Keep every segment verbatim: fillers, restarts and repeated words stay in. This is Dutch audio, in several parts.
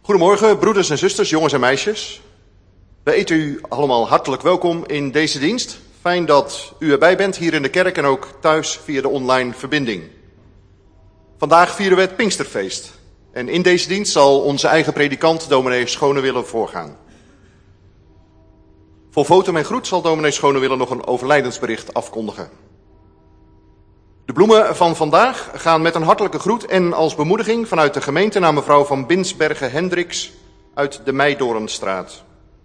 Goedemorgen, broeders en zusters, jongens en meisjes. We heten u allemaal hartelijk welkom in deze dienst. Fijn dat u erbij bent hier in de kerk en ook thuis via de online verbinding. Vandaag vieren we het Pinksterfeest. En in deze dienst zal onze eigen predikant, dominee Schonewille, voorgaan. Voor foto en groet zal dominee Schonewille nog een overlijdensbericht afkondigen. De bloemen van vandaag gaan met een hartelijke groet en als bemoediging vanuit de gemeente naar mevrouw van Binsbergen-Hendricks uit de Meidoornstraat.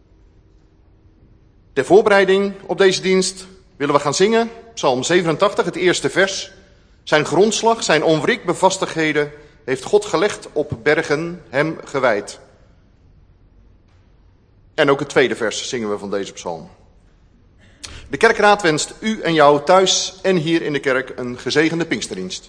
Ter voorbereiding op deze dienst willen we gaan zingen, Psalm zevenentachtig, het eerste vers. Zijn grondslag, zijn onwrikbare vastigheden heeft God gelegd op bergen, hem gewijd. En ook het tweede vers zingen we van deze psalm. De kerkraad wenst u en jou thuis en hier in de kerk een gezegende Pinksterdienst.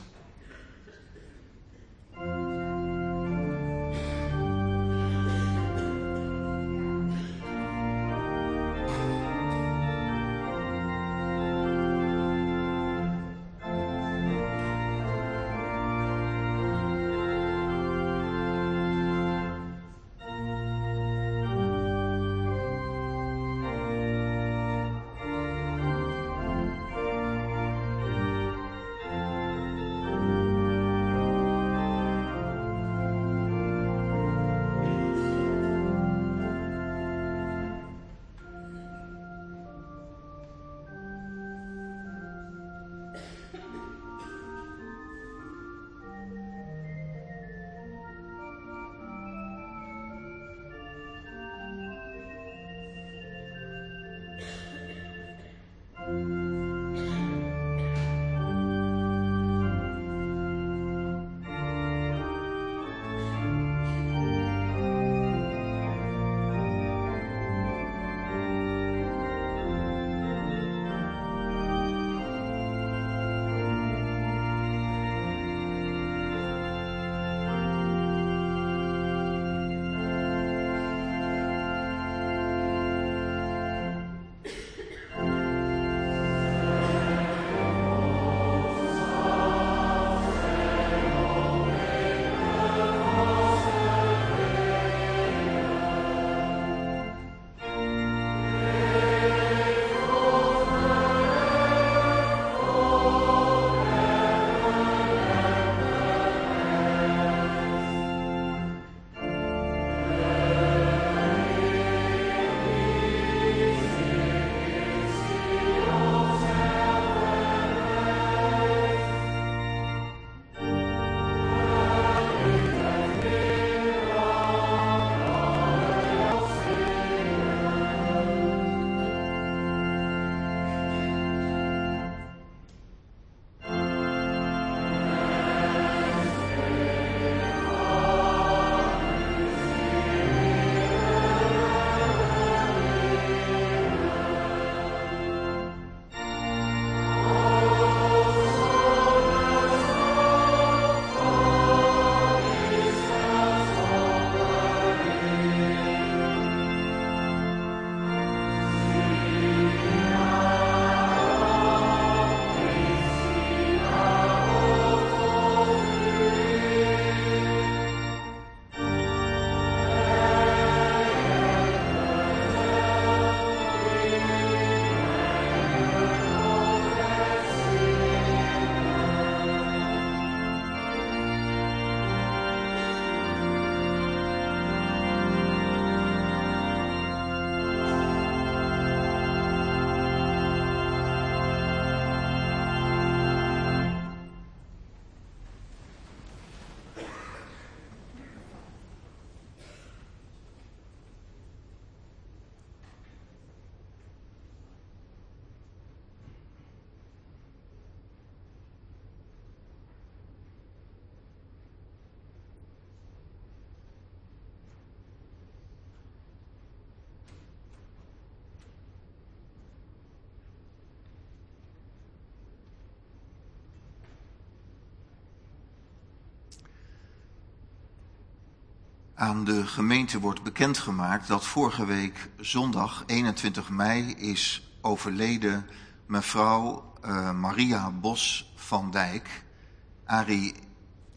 Aan de gemeente wordt bekendgemaakt dat vorige week zondag eenentwintig mei is overleden mevrouw uh, Maria Bos van Dijk. Arie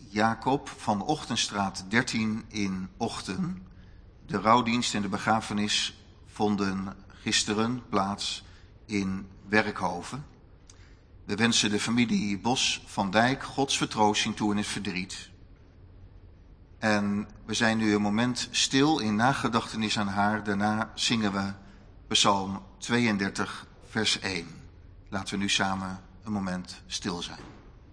Jacob van Ochtenstraat dertien in Ochten. De rouwdienst en de begrafenis vonden gisteren plaats in Werkhoven. We wensen de familie Bos van Dijk Gods vertroosting toe in het verdriet. En we zijn nu een moment stil in nagedachtenis aan haar. Daarna zingen we Psalm tweeëndertig, vers één. Laten we nu samen een moment stil zijn.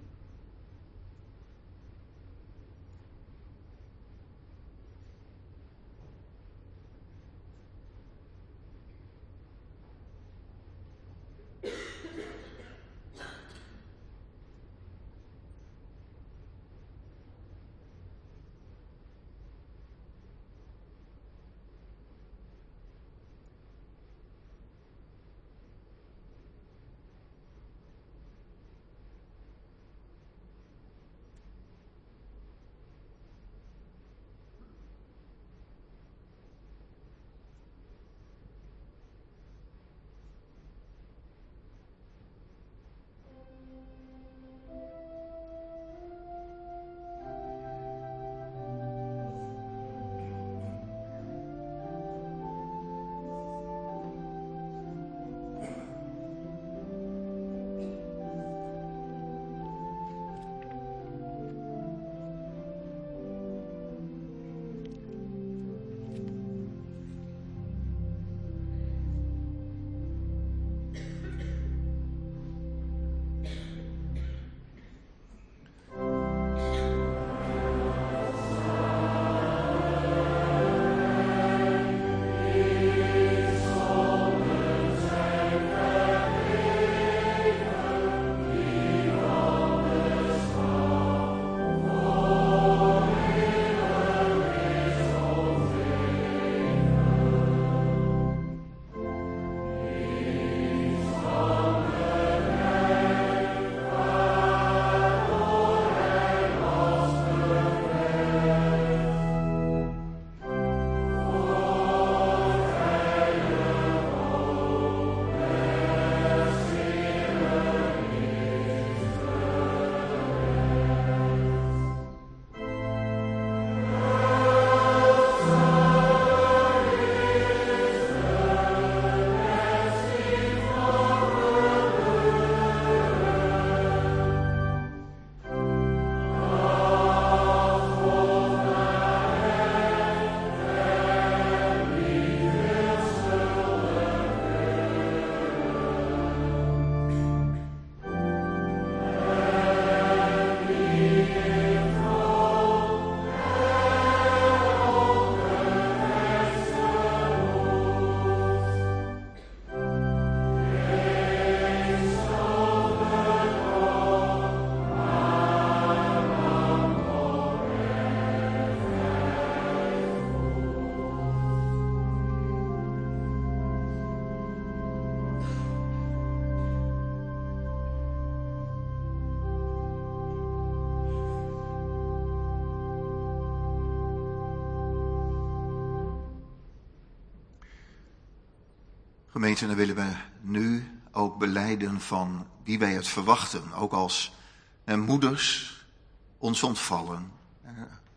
Gemeente, dan willen we nu ook belijden van wie wij het verwachten. Ook als eh, moeders ons ontvallen. Eh,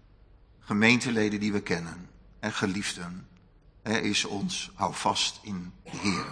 gemeenteleden die we kennen. En geliefden. Er is ons, hou vast in de Heer.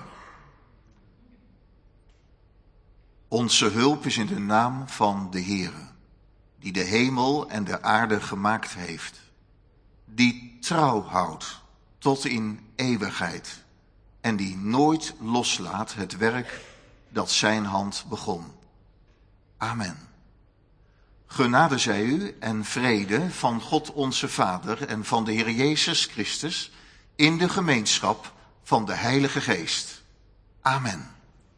Onze hulp is in de naam van de Heere. Die de hemel en de aarde gemaakt heeft. Die trouw houdt tot in eeuwigheid. En die nooit loslaat het werk dat zijn hand begon. Amen. Genade zij u en vrede van God onze Vader en van de Heer Jezus Christus in de gemeenschap van de Heilige Geest. Amen.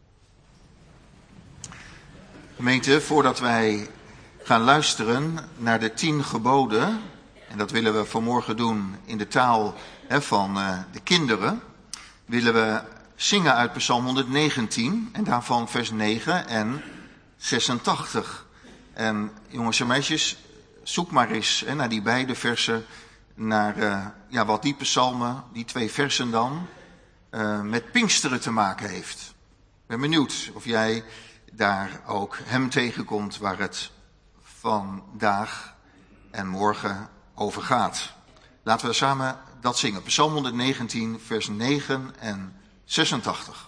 Gemeente, voordat wij gaan luisteren naar de tien geboden, en dat willen we vanmorgen doen in de taal hè, van uh, de kinderen, willen we zingen uit Psalm honderdnegentien en daarvan vers negen en zesentachtig. En jongens en meisjes, zoek maar eens hè, naar die beide versen, naar uh, ja, wat die psalmen, die twee versen dan, uh, met Pinksteren te maken heeft. Ik ben benieuwd of jij daar ook hem tegenkomt waar het vandaag en morgen over gaat. Laten we samen dat zingen. Psalm honderdnegentien, vers negen en zesentachtig.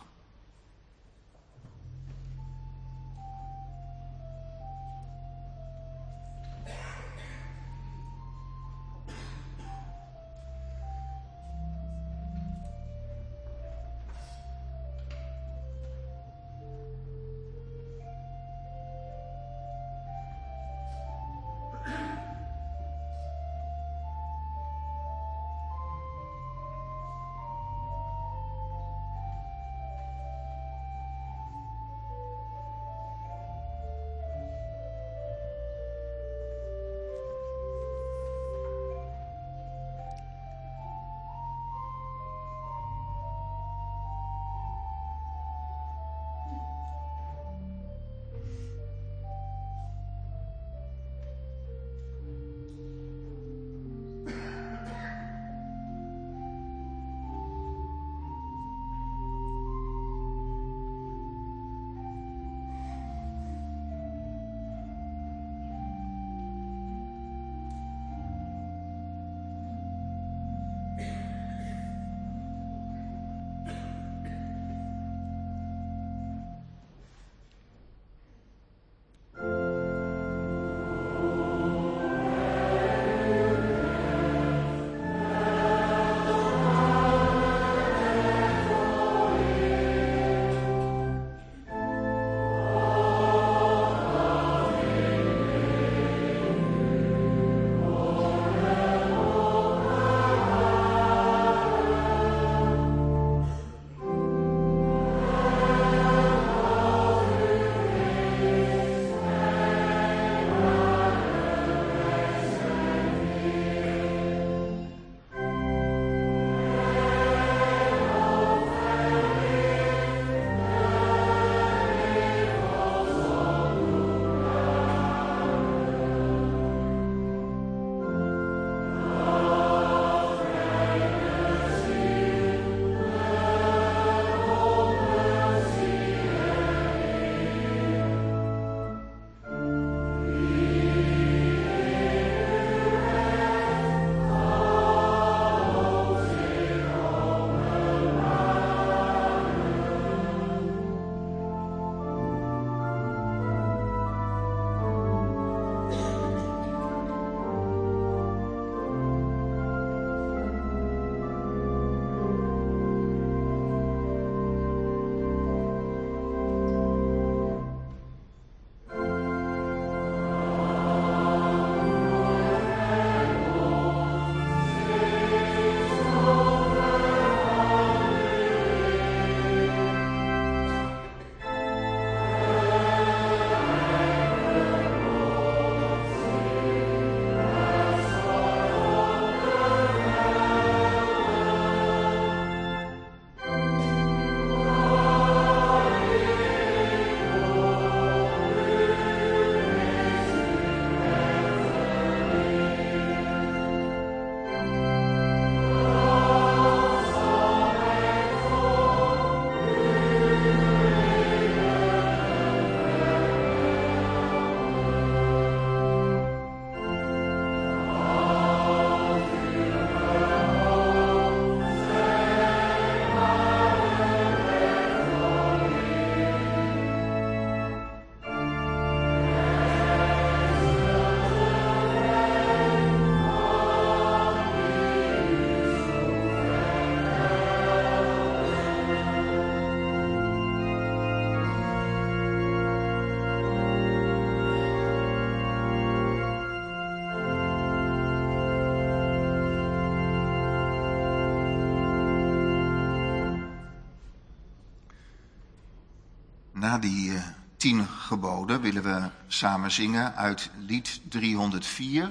Na die uh, tien geboden willen we samen zingen uit lied driehonderdvier.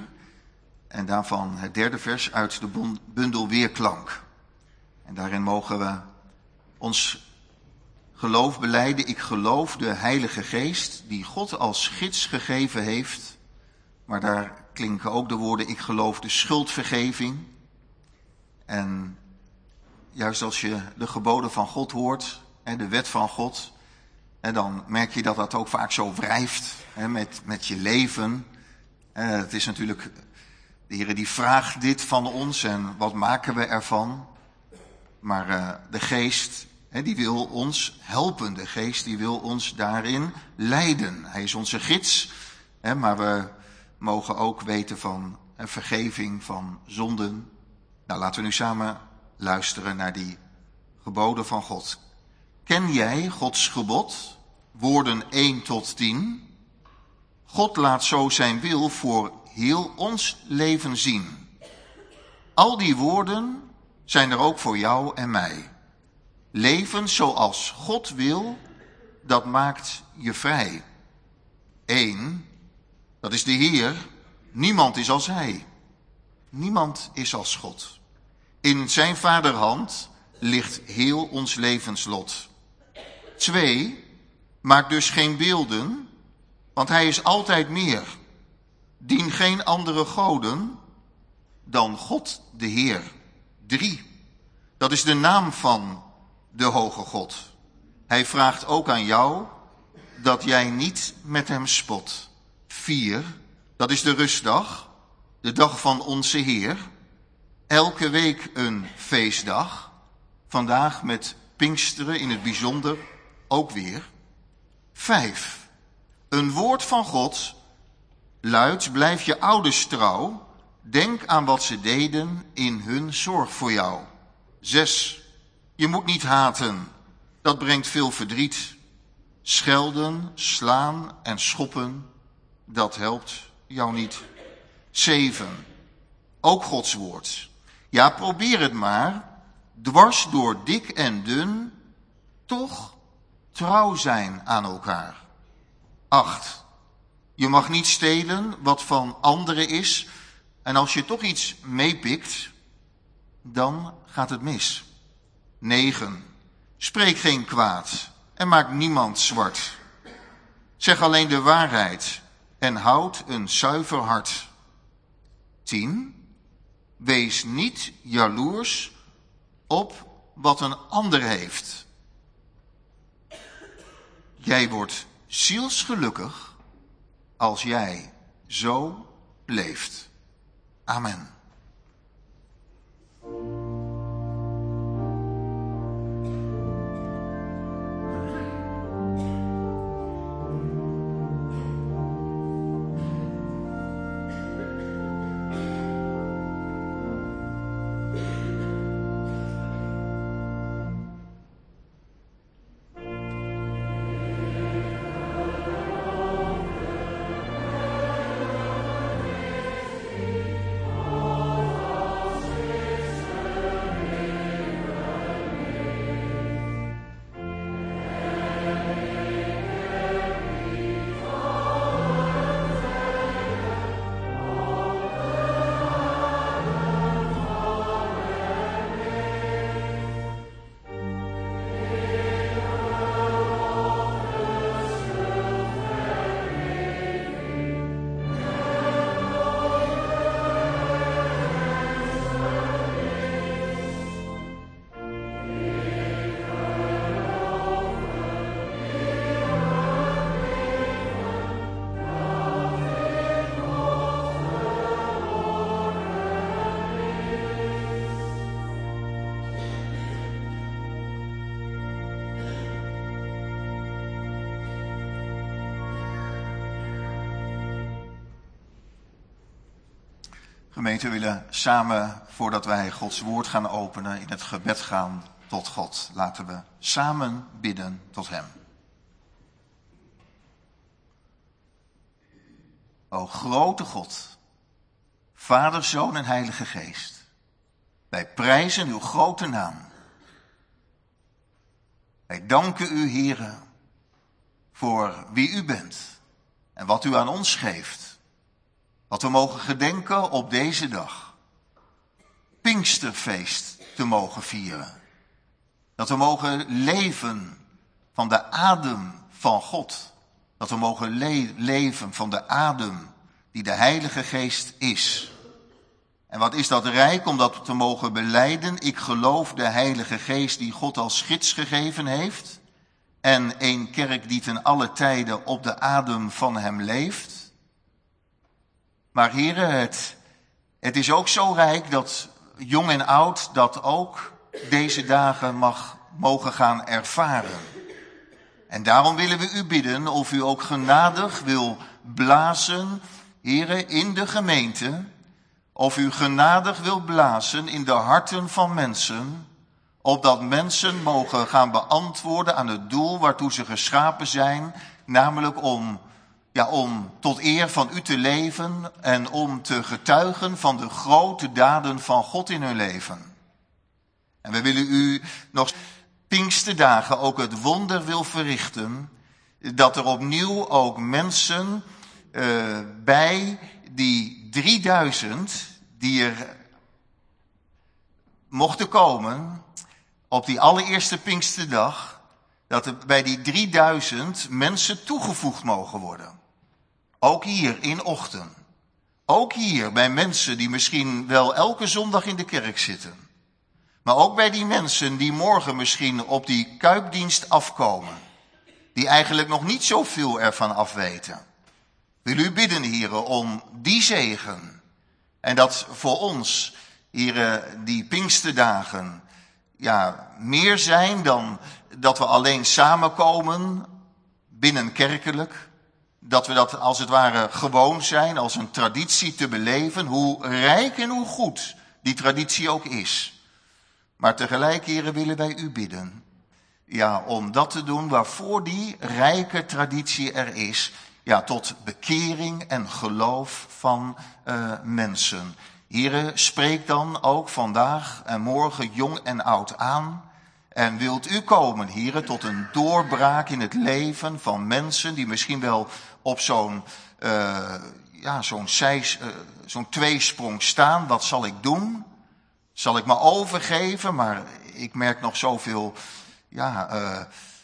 En daarvan het derde vers uit de bundel Weerklank. En daarin mogen we ons geloof belijden. Ik geloof de Heilige Geest die God als gids gegeven heeft. Maar daar klinken ook de woorden ik geloof de schuldvergeving. En juist als je de geboden van God hoort, de wet van God, dan merk je dat dat ook vaak zo wrijft met, met je leven. Het is natuurlijk De Heer die vraagt dit van ons en wat maken we ervan? Maar uh, de Geest, hè, die wil ons helpen. De Geest die wil ons daarin leiden. Hij is onze gids, hè, maar we mogen ook weten van uh, vergeving van zonden. Nou, laten we nu samen luisteren naar die geboden van God. Ken jij Gods gebod? Woorden één tot tien. God laat zo zijn wil voor heel ons leven zien. Al die woorden zijn er ook voor jou en mij. Leven zoals God wil, dat maakt je vrij. Eén, dat is de Heer. Niemand is als Hij. Niemand is als God. In zijn vaderhand ligt heel ons levenslot. Twee, maak dus geen beelden, want Hij is altijd meer. Dien geen andere goden dan God de Heer. Drie, dat is de naam van de hoge God. Hij vraagt ook aan jou dat jij niet met hem spot. Vier, dat is de rustdag, de dag van onze Heer. Elke week een feestdag. Vandaag met Pinksteren in het bijzonder ook weer. Vijf, een woord van God luidt, blijf je ouders trouw. Denk aan wat ze deden in hun zorg voor jou. Zes, je moet niet haten. Dat brengt veel verdriet. Schelden, slaan en schoppen, dat helpt jou niet. Zeven, ook Gods woord. Ja, probeer het maar. Dwars door dik en dun, toch trouw zijn aan elkaar. Acht, je mag niet stelen wat van anderen is. En als je toch iets meepikt, dan gaat het mis. Negen, spreek geen kwaad en maak niemand zwart. Zeg alleen de waarheid en houd een zuiver hart. Tien, wees niet jaloers op wat een ander heeft. Jij wordt zielsgelukkig als jij zo leeft. Amen. Gemeente, we willen samen, voordat wij Gods woord gaan openen, in het gebed gaan tot God. Laten we samen bidden tot Hem. O grote God, Vader, Zoon en Heilige Geest, wij prijzen uw grote naam. Wij danken u, Heere, voor wie u bent en wat u aan ons geeft. Wat we mogen gedenken op deze dag. Pinksterfeest te mogen vieren. Dat we mogen leven van de adem van God. Dat we mogen le- leven van de adem die de Heilige Geest is. En wat is dat rijk om dat te mogen belijden? Ik geloof de Heilige Geest die God als gids gegeven heeft. En een kerk die ten alle tijden op de adem van hem leeft. Maar Heere, het Het is ook zo rijk dat jong en oud dat ook deze dagen mag, mogen gaan ervaren. En daarom willen we u bidden of u ook genadig wil blazen, heren, in de gemeente. Of u genadig wil blazen in de harten van mensen, opdat mensen mogen gaan beantwoorden aan het doel waartoe ze geschapen zijn, namelijk om, ja, om tot eer van u te leven en om te getuigen van de grote daden van God in hun leven. En we willen u nog Pinksterdagen ook het wonder wil verrichten, dat er opnieuw ook mensen uh, bij die drieduizend die er mochten komen op die allereerste Pinksterdag, dat er bij die drieduizend mensen toegevoegd mogen worden. Ook hier in Ochten. Ook hier bij mensen die misschien wel elke zondag in de kerk zitten. Maar ook bij die mensen die morgen misschien op die kuipdienst afkomen. Die eigenlijk nog niet zoveel ervan afweten. Wil u bidden, heren, om die zegen. En dat voor ons, heren, die Pinksterdagen, ja, meer zijn dan dat we alleen samenkomen binnenkerkelijk. Dat we dat als het ware gewoon zijn, als een traditie te beleven, hoe rijk en hoe goed die traditie ook is. Maar tegelijk, heren, willen wij u bidden, ja, om dat te doen waarvoor die rijke traditie er is, ja, tot bekering en geloof van uh, mensen. Heren, spreek dan ook vandaag en morgen jong en oud aan. En wilt u komen, heren, tot een doorbraak in het leven van mensen die misschien wel op zo'n uh, ja, zo'n uh, zo'n tweesprong staan. Wat zal ik doen? Zal ik me overgeven? Maar ik merk nog zoveel ja, uh,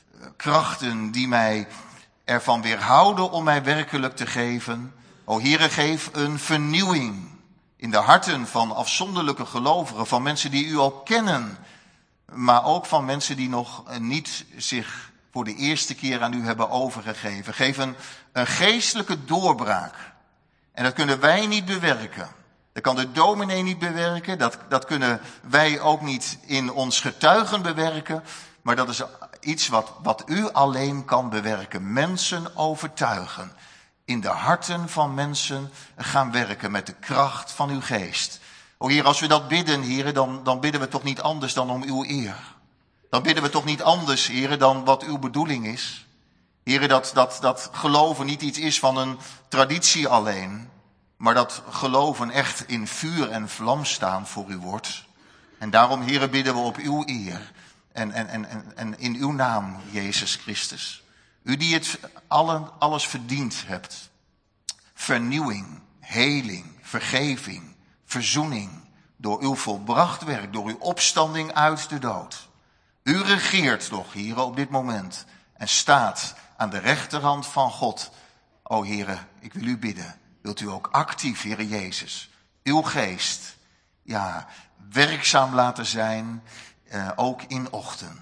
krachten die mij ervan weerhouden om mij werkelijk te geven. O Heere, geef een vernieuwing in de harten van afzonderlijke gelovigen, van mensen die u al kennen, maar ook van mensen die nog niet zich voor de eerste keer aan u hebben overgegeven. Geef een, een geestelijke doorbraak. En dat kunnen wij niet bewerken. Dat kan de dominee niet bewerken. Dat, dat kunnen wij ook niet in ons getuigen bewerken. Maar dat is iets wat, wat u alleen kan bewerken. Mensen overtuigen. In de harten van mensen gaan werken met de kracht van uw geest. O Heer, als we dat bidden, Heer, dan, dan bidden we toch niet anders dan om uw eer. Dan bidden we toch niet anders, Heer, dan wat uw bedoeling is. Heer, dat, dat, dat geloven niet iets is van een traditie alleen. Maar dat geloven echt in vuur en vlam staan voor uw woord. En daarom, Heer, bidden we op uw eer. En, en, en, en in uw naam, Jezus Christus. U die het allen, alles verdiend hebt. Vernieuwing, heling, vergeving, verzoening. Door uw volbracht werk, door uw opstanding uit de dood. U regeert nog, Heer, op dit moment. En staat aan de rechterhand van God. O Heer, ik wil u bidden. Wilt u ook actief, Heer Jezus, uw geest, ja, werkzaam laten zijn, uh, ook in ochtend.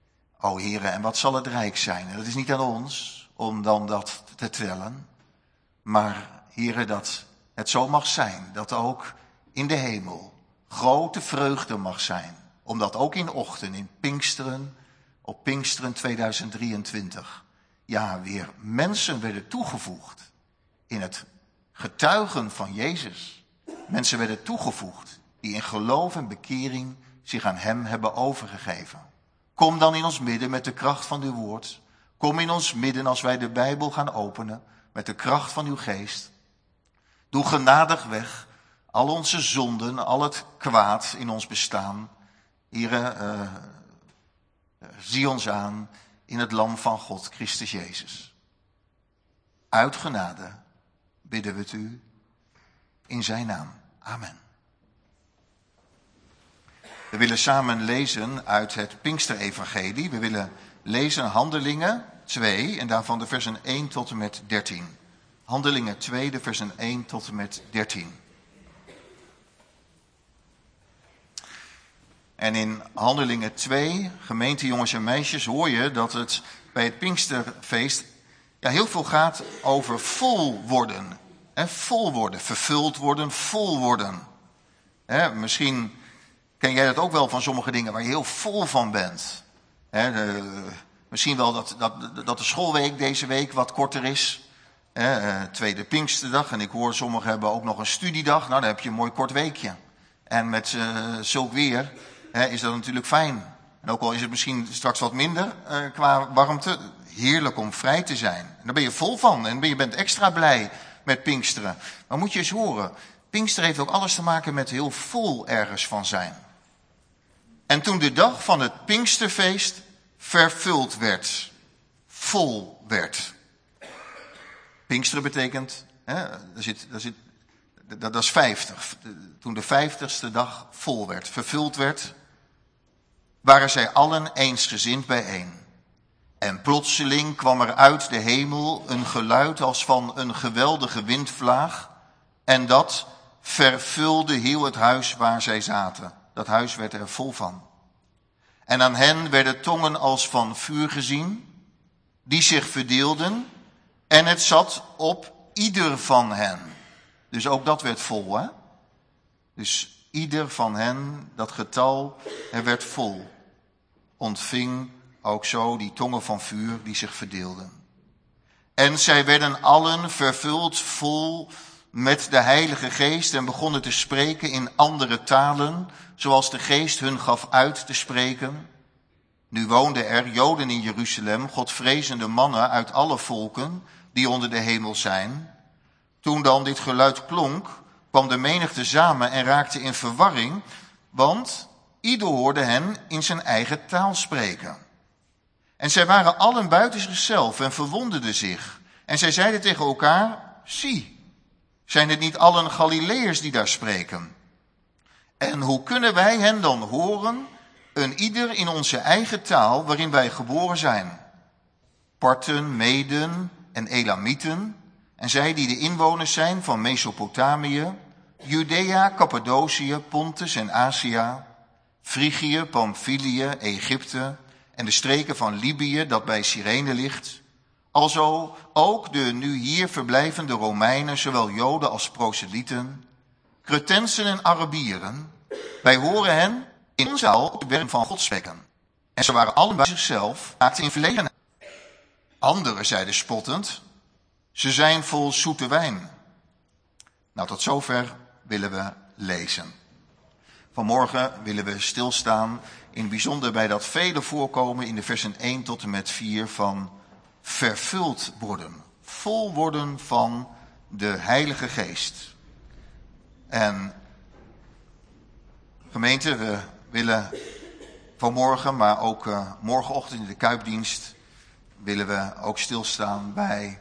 O Heere, en wat zal het rijk zijn? En dat is niet aan ons om dan dat te tellen. Maar Heere, dat het zo mag zijn, dat ook in de hemel grote vreugde mag zijn. Omdat ook in ochtend, in Pinksteren, op Pinksteren tweeduizend drieëntwintig, ja, weer mensen werden toegevoegd in het getuigen van Jezus. Mensen werden toegevoegd die in geloof en bekering zich aan hem hebben overgegeven. Kom dan in ons midden met de kracht van uw woord. Kom in ons midden als wij de Bijbel gaan openen met de kracht van uw geest. Doe genadig weg al onze zonden, al het kwaad in ons bestaan. Heere, uh, zie ons aan in het lam van God, Christus Jezus. Uit genade bidden we het u in zijn naam. Amen. We willen samen lezen uit het Pinksterevangelie. We willen lezen Handelingen twee en daarvan de versen één tot en met dertien. Handelingen twee, de versen één tot en met dertien. En in Handelingen twee, gemeente jongens en meisjes, hoor je dat het bij het Pinksterfeest ja, heel veel gaat over vol worden. Hè, vol worden, vervuld worden, vol worden. He, misschien ken jij dat ook wel van sommige dingen waar je heel vol van bent. He, de, misschien wel dat, dat, dat de schoolweek deze week wat korter is. He, tweede Pinksterdag. En ik hoor sommigen hebben ook nog een studiedag. Nou, dan heb je een mooi kort weekje. En met uh, zulk weer he, is dat natuurlijk fijn. En ook al is het misschien straks wat minder uh, qua warmte. Heerlijk om vrij te zijn. En daar ben je vol van. En je bent extra blij met Pinksteren. Maar moet je eens horen. Pinksteren heeft ook alles te maken met heel vol ergens van zijn. En toen de dag van het Pinksterfeest vervuld werd. Vol werd. Pinksteren betekent, hè, daar zit, daar zit, dat, dat is vijftig. Toen de vijftigste dag vol werd, vervuld werd, waren zij allen eensgezind bijeen. En plotseling kwam er uit de hemel een geluid als van een geweldige windvlaag. En dat vervulde heel het huis waar zij zaten. Dat huis werd er vol van. En aan hen werden tongen als van vuur gezien, die zich verdeelden. En het zat op ieder van hen. Dus ook dat werd vol, hè? Dus ieder van hen, dat getal, er werd vol. Ontving ook zo die tongen van vuur die zich verdeelden. En zij werden allen vervuld vol met de Heilige Geest en begonnen te spreken in andere talen, zoals de Geest hun gaf uit te spreken. Nu woonden er Joden in Jeruzalem, godvrezende mannen uit alle volken die onder de hemel zijn. Toen dan dit geluid klonk, kwam de menigte samen en raakte in verwarring, want ieder hoorde hen in zijn eigen taal spreken. En zij waren allen buiten zichzelf en verwonderden zich. En zij zeiden tegen elkaar, zie, zijn het niet allen Galileërs die daar spreken? En hoe kunnen wij hen dan horen, een ieder in onze eigen taal waarin wij geboren zijn? Parten, Meden en Elamieten, en zij die de inwoners zijn van Mesopotamië, Judea, Cappadocië, Pontus en Asia, Frigië, Pamphylië, Egypte en de streken van Libië dat bij Cyrene ligt, alzo ook de nu hier verblijvende Romeinen, zowel Joden als proselieten, Cretensen en Arabieren. Wij horen hen in onze taal het werk van God spreken. En ze waren allen bij zichzelf, raakten in verlegenheid. Anderen zeiden spottend, ze zijn vol zoete wijn. Nou, tot zover willen we lezen. Vanmorgen willen we stilstaan, in het bijzonder bij dat vele voorkomen in de versen één tot en met vier van vervuld worden. Vol worden van de Heilige Geest. En gemeente, we willen vanmorgen, maar ook uh, morgenochtend in de Kuipdienst, willen we ook stilstaan bij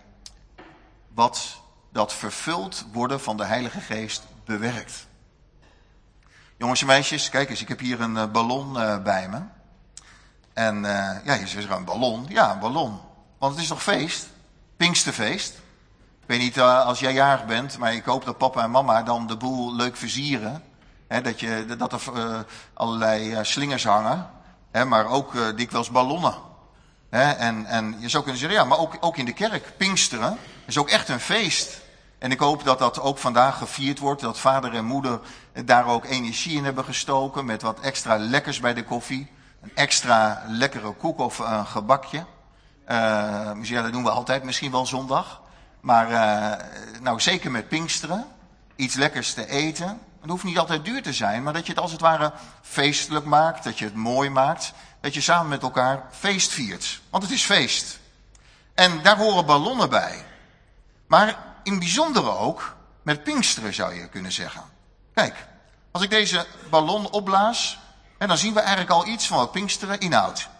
wat dat vervuld worden van de Heilige Geest bewerkt. Jongens en meisjes, kijk eens, ik heb hier een uh, ballon uh, bij me. En uh, ja, je zegt een ballon. Ja, een ballon. Want het is toch feest? Pinksterfeest. Ik weet niet uh, als jij jarig bent, maar ik hoop dat papa en mama dan de boel leuk versieren. He, dat, je, dat er uh, allerlei uh, slingers hangen, he, maar ook uh, dikwijls ballonnen. He, en, en je zou kunnen zeggen, ja, maar ook, ook in de kerk, Pinksteren, is ook echt een feest. En ik hoop dat dat ook vandaag gevierd wordt, dat vader en moeder daar ook energie in hebben gestoken met wat extra lekkers bij de koffie. Een extra lekkere koek of een gebakje. Uh, ja, dat doen we altijd, misschien wel zondag. Maar uh, nou, zeker met Pinksteren, iets lekkers te eten. Het hoeft niet altijd duur te zijn, maar dat je het als het ware feestelijk maakt, dat je het mooi maakt. Dat je samen met elkaar feest viert. Want het is feest. En daar horen ballonnen bij. Maar in bijzonder ook met Pinksteren zou je kunnen zeggen. Kijk, als ik deze ballon opblaas, en dan zien we eigenlijk al iets van wat Pinksteren inhoudt.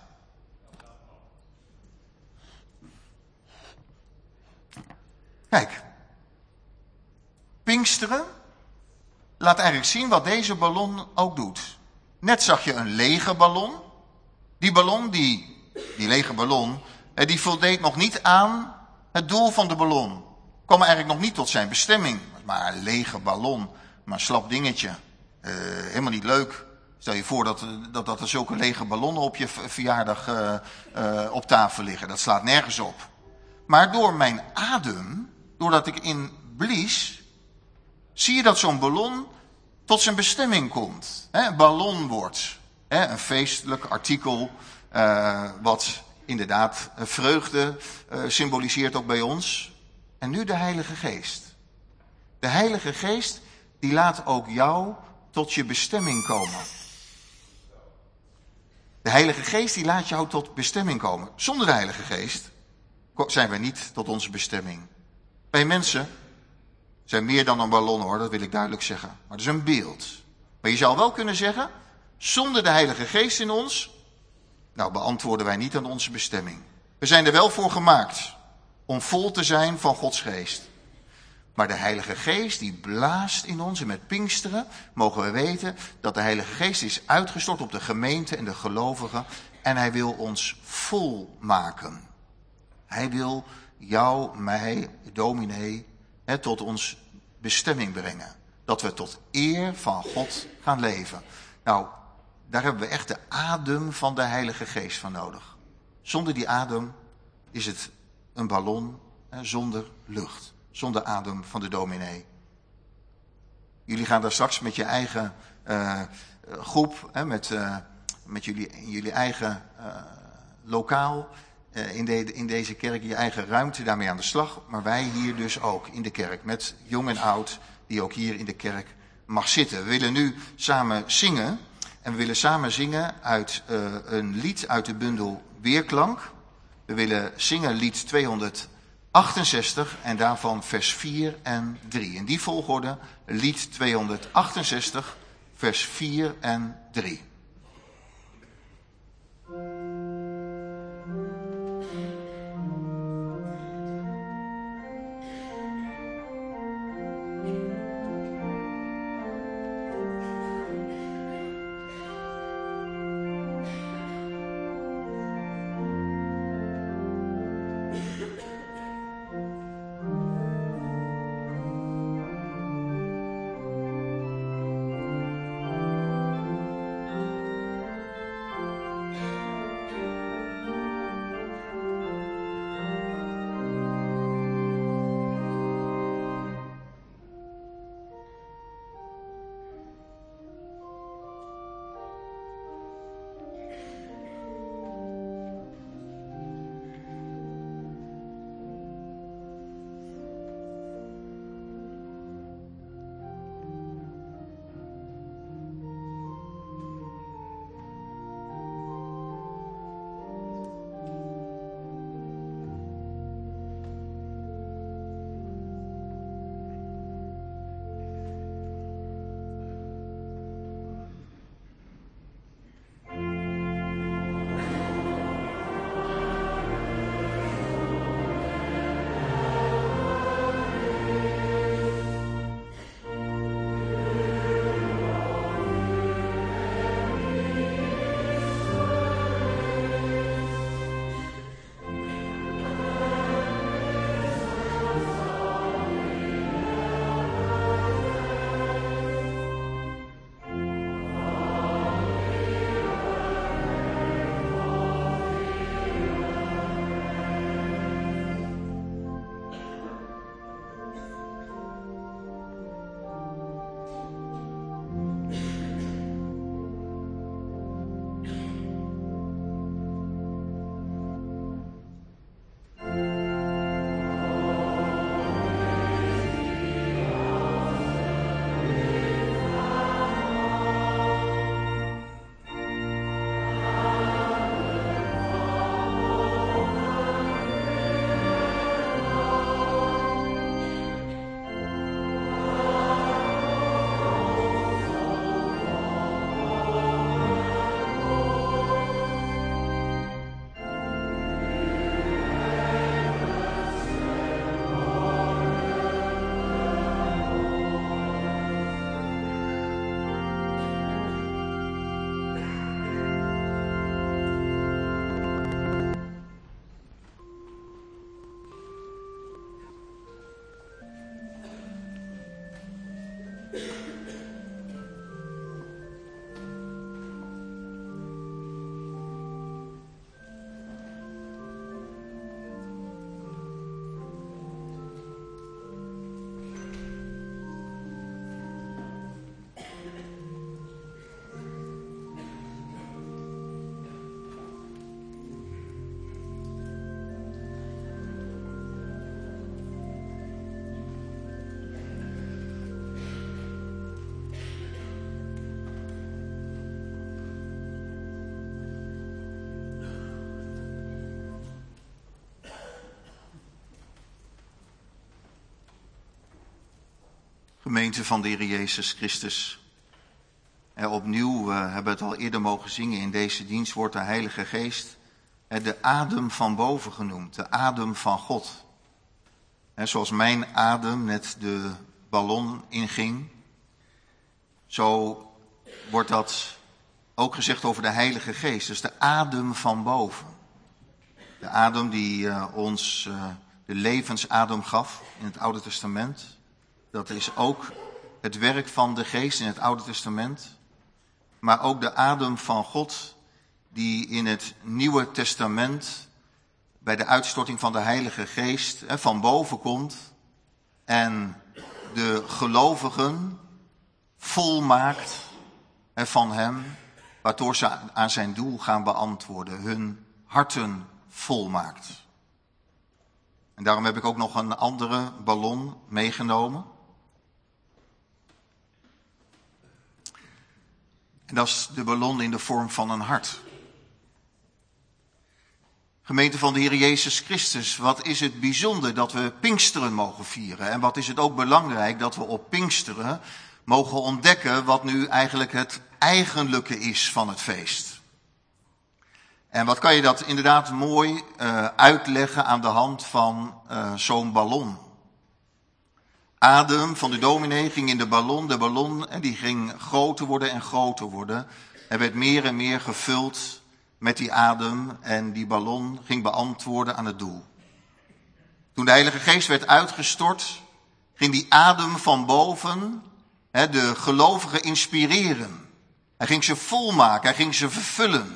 Kijk, Pinksteren laat eigenlijk zien wat deze ballon ook doet. Net zag je een lege ballon. Die ballon, die, die lege ballon, die voldeed nog niet aan het doel van de ballon. Kwam eigenlijk nog niet tot zijn bestemming. Maar een lege ballon, maar een slap dingetje. Uh, helemaal niet leuk. Stel je voor dat, dat, dat er zulke lege ballonnen op je verjaardag uh, uh, op tafel liggen. Dat slaat nergens op. Maar door mijn adem, doordat ik in blies, zie je dat zo'n ballon tot zijn bestemming komt. Hè, een ballon wordt. Hè, een feestelijk artikel, uh, wat inderdaad vreugde uh, symboliseert ook bij ons. En nu de Heilige Geest. De Heilige Geest die laat ook jou tot je bestemming komen. De Heilige Geest die laat jou tot bestemming komen. Zonder de Heilige Geest zijn wij niet tot onze bestemming. Wij mensen zijn meer dan een ballon hoor, dat wil ik duidelijk zeggen. Maar dat is een beeld. Maar je zou wel kunnen zeggen, zonder de Heilige Geest in ons, nou beantwoorden wij niet aan onze bestemming. We zijn er wel voor gemaakt om vol te zijn van Gods Geest. Maar de Heilige Geest die blaast in ons en met Pinksteren mogen we weten dat de Heilige Geest is uitgestort op de gemeente en de gelovigen. En hij wil ons vol maken. Hij wil jou, mij, dominee, hè, tot ons bestemming brengen. Dat we tot eer van God gaan leven. Nou, daar hebben we echt de adem van de Heilige Geest van nodig. Zonder die adem is het een ballon hè, zonder lucht. Zonder adem van de dominee. Jullie gaan daar straks met je eigen uh, groep, hè, met, uh, met jullie, jullie eigen uh, lokaal uh, in, de, in deze kerk, je eigen ruimte daarmee aan de slag. Maar wij hier dus ook in de kerk, met jong en oud, die ook hier in de kerk mag zitten. We willen nu samen zingen en we willen samen zingen uit uh, een lied uit de bundel Weerklank. We willen zingen lied tweehonderdachtenzestig en daarvan vers vier en drie. In die volgorde lied tweehonderdachtenzestig, vers vier en drie. Gemeente van de Heer Jezus Christus. En opnieuw, we hebben het al eerder mogen zingen, in deze dienst wordt de Heilige Geest de adem van boven genoemd, de adem van God. En zoals mijn adem net de ballon inging, zo wordt dat ook gezegd over de Heilige Geest. Dus de adem van boven. De adem die uh, ons uh, de levensadem gaf in het Oude Testament. Dat is ook het werk van de Geest in het Oude Testament. Maar ook de adem van God die in het Nieuwe Testament bij de uitstorting van de Heilige Geest hè, van boven komt. En de gelovigen volmaakt hè, van hem. Waardoor ze aan zijn doel gaan beantwoorden. Hun harten volmaakt. En daarom heb ik ook nog een andere ballon meegenomen. En dat is de ballon in de vorm van een hart. Gemeente van de Heer Jezus Christus, wat is het bijzonder dat we Pinksteren mogen vieren. En wat is het ook belangrijk dat we op Pinksteren mogen ontdekken wat nu eigenlijk het eigenlijke is van het feest. En wat kan je dat inderdaad mooi uh, uitleggen aan de hand van uh, zo'n ballon. Adem van de dominee ging in de ballon. De ballon en die ging groter worden en groter worden. Hij werd meer en meer gevuld met die adem. En die ballon ging beantwoorden aan het doel. Toen de Heilige Geest werd uitgestort, ging die adem van boven hè, de gelovigen inspireren. Hij ging ze volmaken, hij ging ze vervullen.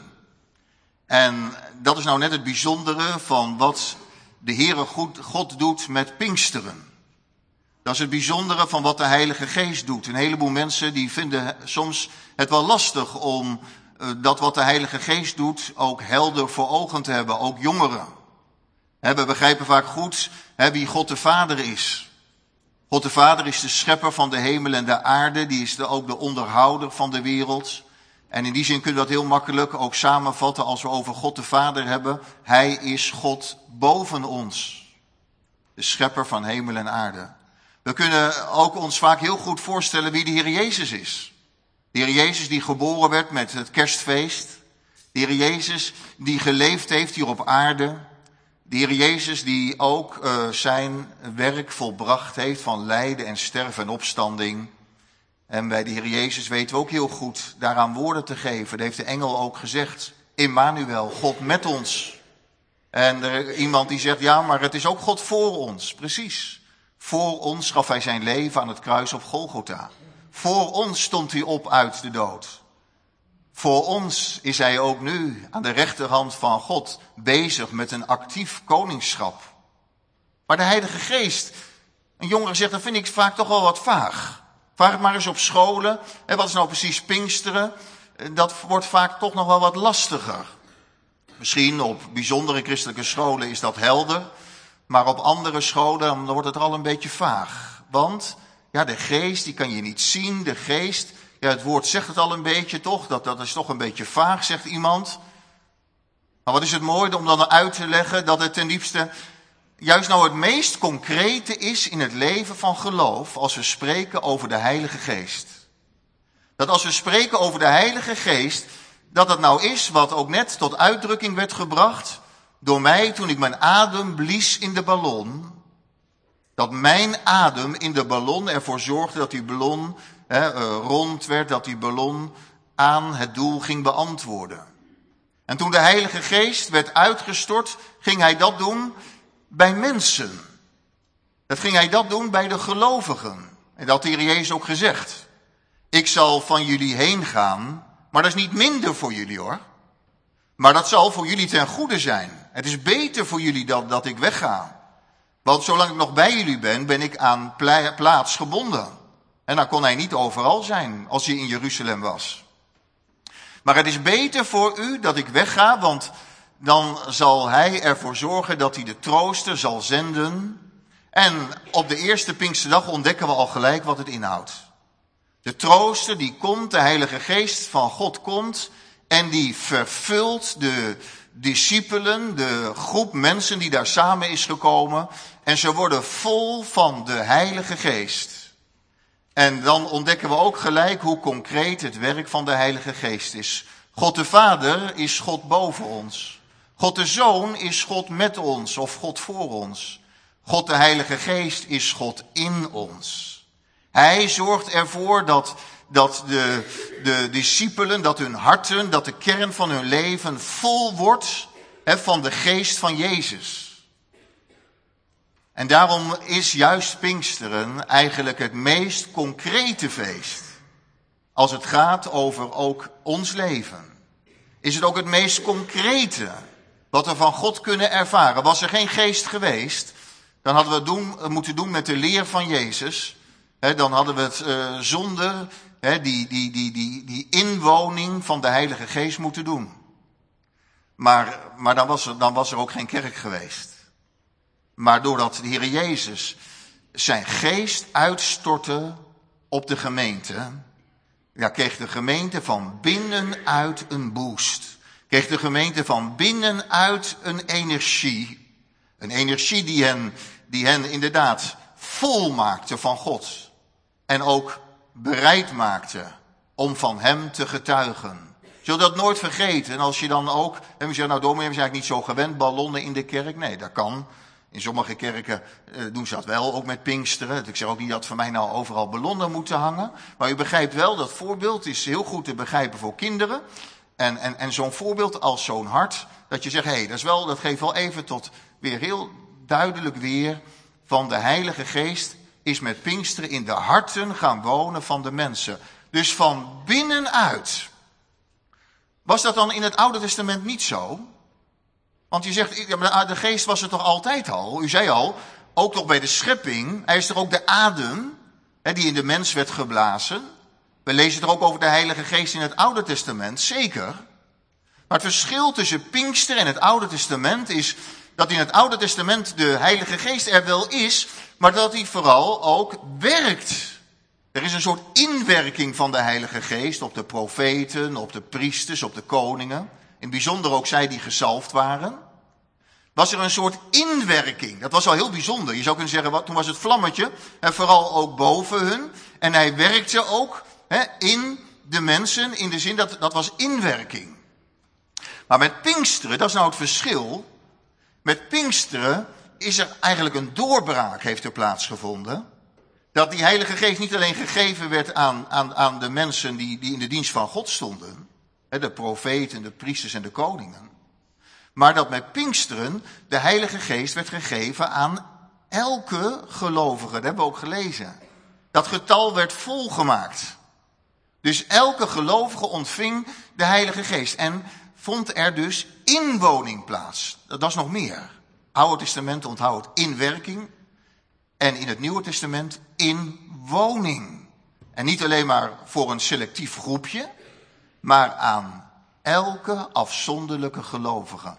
En dat is nou net het bijzondere van wat de Heere God doet met Pinksteren. Dat is het bijzondere van wat de Heilige Geest doet. Een heleboel mensen die vinden soms het wel lastig om uh, dat wat de Heilige Geest doet ook helder voor ogen te hebben. Ook jongeren. He, we begrijpen vaak goed he, wie God de Vader is. God de Vader is de schepper van de hemel en de aarde. Die is de, ook de onderhouder van de wereld. En in die zin kunnen we dat heel makkelijk ook samenvatten als we over God de Vader hebben. Hij is God boven ons. De schepper van hemel en aarde. We kunnen ook ons vaak heel goed voorstellen wie de Heer Jezus is. De Heer Jezus die geboren werd met het kerstfeest. De Heer Jezus die geleefd heeft hier op aarde. De Heer Jezus die ook uh, zijn werk volbracht heeft van lijden en sterven en opstanding. En bij de Heer Jezus weten we ook heel goed daaraan woorden te geven. Dat heeft de engel ook gezegd. Immanuel, God met ons. En er is iemand die zegt, ja, maar het is ook God voor ons. Precies. Voor ons gaf hij zijn leven aan het kruis op Golgotha. Voor ons stond hij op uit de dood. Voor ons is hij ook nu aan de rechterhand van God bezig met een actief koningschap. Maar de Heilige Geest, een jongere zegt, dat vind ik vaak toch wel wat vaag. Vraag het maar eens op scholen. En wat is nou precies Pinksteren? Dat wordt vaak toch nog wel wat lastiger. Misschien op bijzondere christelijke scholen is dat helder. Maar op andere scholen dan wordt het al een beetje vaag. Want ja, de geest, die kan je niet zien. De geest, ja, het woord zegt het al een beetje toch. Dat, dat is toch een beetje vaag, zegt iemand. Maar wat is het mooi om dan uit te leggen dat het ten diepste juist nou het meest concrete is in het leven van geloof als we spreken over de Heilige Geest. Dat als we spreken over de Heilige Geest, dat het nou is wat ook net tot uitdrukking werd gebracht door mij toen ik mijn adem blies in de ballon. Dat mijn adem in de ballon ervoor zorgde dat die ballon hè, rond werd, dat die ballon aan het doel ging beantwoorden. En toen de Heilige Geest werd uitgestort, ging hij dat doen bij mensen. Dat ging hij dat doen bij de gelovigen. En dat had de Heer Jezus ook gezegd. Ik zal van jullie heen gaan, maar dat is niet minder voor jullie hoor. Maar dat zal voor jullie ten goede zijn. Het is beter voor jullie dat, dat ik wegga. Want zolang ik nog bij jullie ben, ben ik aan plaats gebonden. En dan kon hij niet overal zijn als hij in Jeruzalem was. Maar het is beter voor u dat ik wegga, want dan zal hij ervoor zorgen dat hij de trooster zal zenden. En op de eerste Pinksterdag ontdekken we al gelijk wat het inhoudt. De trooster die komt, de Heilige Geest van God komt en die vervult de discipelen, de groep mensen die daar samen is gekomen. En ze worden vol van de Heilige Geest. En dan ontdekken we ook gelijk hoe concreet het werk van de Heilige Geest is. God de Vader is God boven ons. God de Zoon is God met ons of God voor ons. God de Heilige Geest is God in ons. Hij zorgt ervoor dat, dat de, de discipelen, dat hun harten, dat de kern van hun leven vol wordt he, van de geest van Jezus. En daarom is juist Pinksteren eigenlijk het meest concrete feest. Als het gaat over ook ons leven. Is het ook het meest concrete wat we van God kunnen ervaren. Was er geen geest geweest, dan hadden we het doen, moeten doen met de leer van Jezus. He, dan hadden we het uh, zonder he, die, die, die, die, die inwoning van de Heilige Geest moeten doen. Maar, maar dan, was er, dan was er ook geen kerk geweest. Maar doordat de Heer Jezus zijn geest uitstortte op de gemeente, ja, kreeg de gemeente van binnenuit een boost. Kreeg de gemeente van binnenuit een energie. Een energie die hen, die hen inderdaad vol maakte van God. En ook bereid maakte om van hem te getuigen. Zul je dat nooit vergeten? En als je dan ook, en we zeggen, nou dominee, we zijn eigenlijk niet zo gewend, ballonnen in de kerk. Nee, dat kan. In sommige kerken uh, doen ze dat wel, ook met Pinksteren. Ik zeg ook niet dat voor mij nou overal ballonnen moeten hangen. Maar u begrijpt wel, dat voorbeeld is heel goed te begrijpen voor kinderen. En, en, en zo'n voorbeeld als zo'n hart, dat je zegt, hé, hey, dat is wel, dat geeft wel even tot weer heel duidelijk weer van de Heilige Geest is met Pinksteren in de harten gaan wonen van de mensen. Dus van binnenuit. Was dat dan in het Oude Testament niet zo? Want je zegt, de geest was er toch altijd al? U zei al, ook nog bij de schepping, hij is er ook de adem, hè, die in de mens werd geblazen. We lezen er ook over de Heilige Geest in het Oude Testament, zeker. Maar het verschil tussen Pinkster en het Oude Testament is dat in het Oude Testament de Heilige Geest er wel is, maar dat hij vooral ook werkt. Er is een soort inwerking van de Heilige Geest op de profeten, op de priesters, op de koningen. In het bijzonder ook zij die gezalfd waren. Was er een soort inwerking. Dat was al heel bijzonder. Je zou kunnen zeggen, wat, toen was het vlammetje, en vooral ook boven hun. En hij werkte ook he, in de mensen, in de zin dat dat was inwerking. Maar met Pinksteren, dat is nou het verschil. Met Pinksteren is er eigenlijk een doorbraak heeft er plaatsgevonden. Dat die Heilige Geest niet alleen gegeven werd aan, aan, aan de mensen die, die in de dienst van God stonden. De profeten, de priesters en de koningen. Maar dat met Pinksteren de Heilige Geest werd gegeven aan elke gelovige. Dat hebben we ook gelezen. Dat getal werd volgemaakt. Dus elke gelovige ontving de Heilige Geest. En vond er dus inwoning plaats. Dat is nog meer. Oude Testament onthoudt inwerking. En in het Nieuwe Testament inwoning. En niet alleen maar voor een selectief groepje. Maar aan elke afzonderlijke gelovige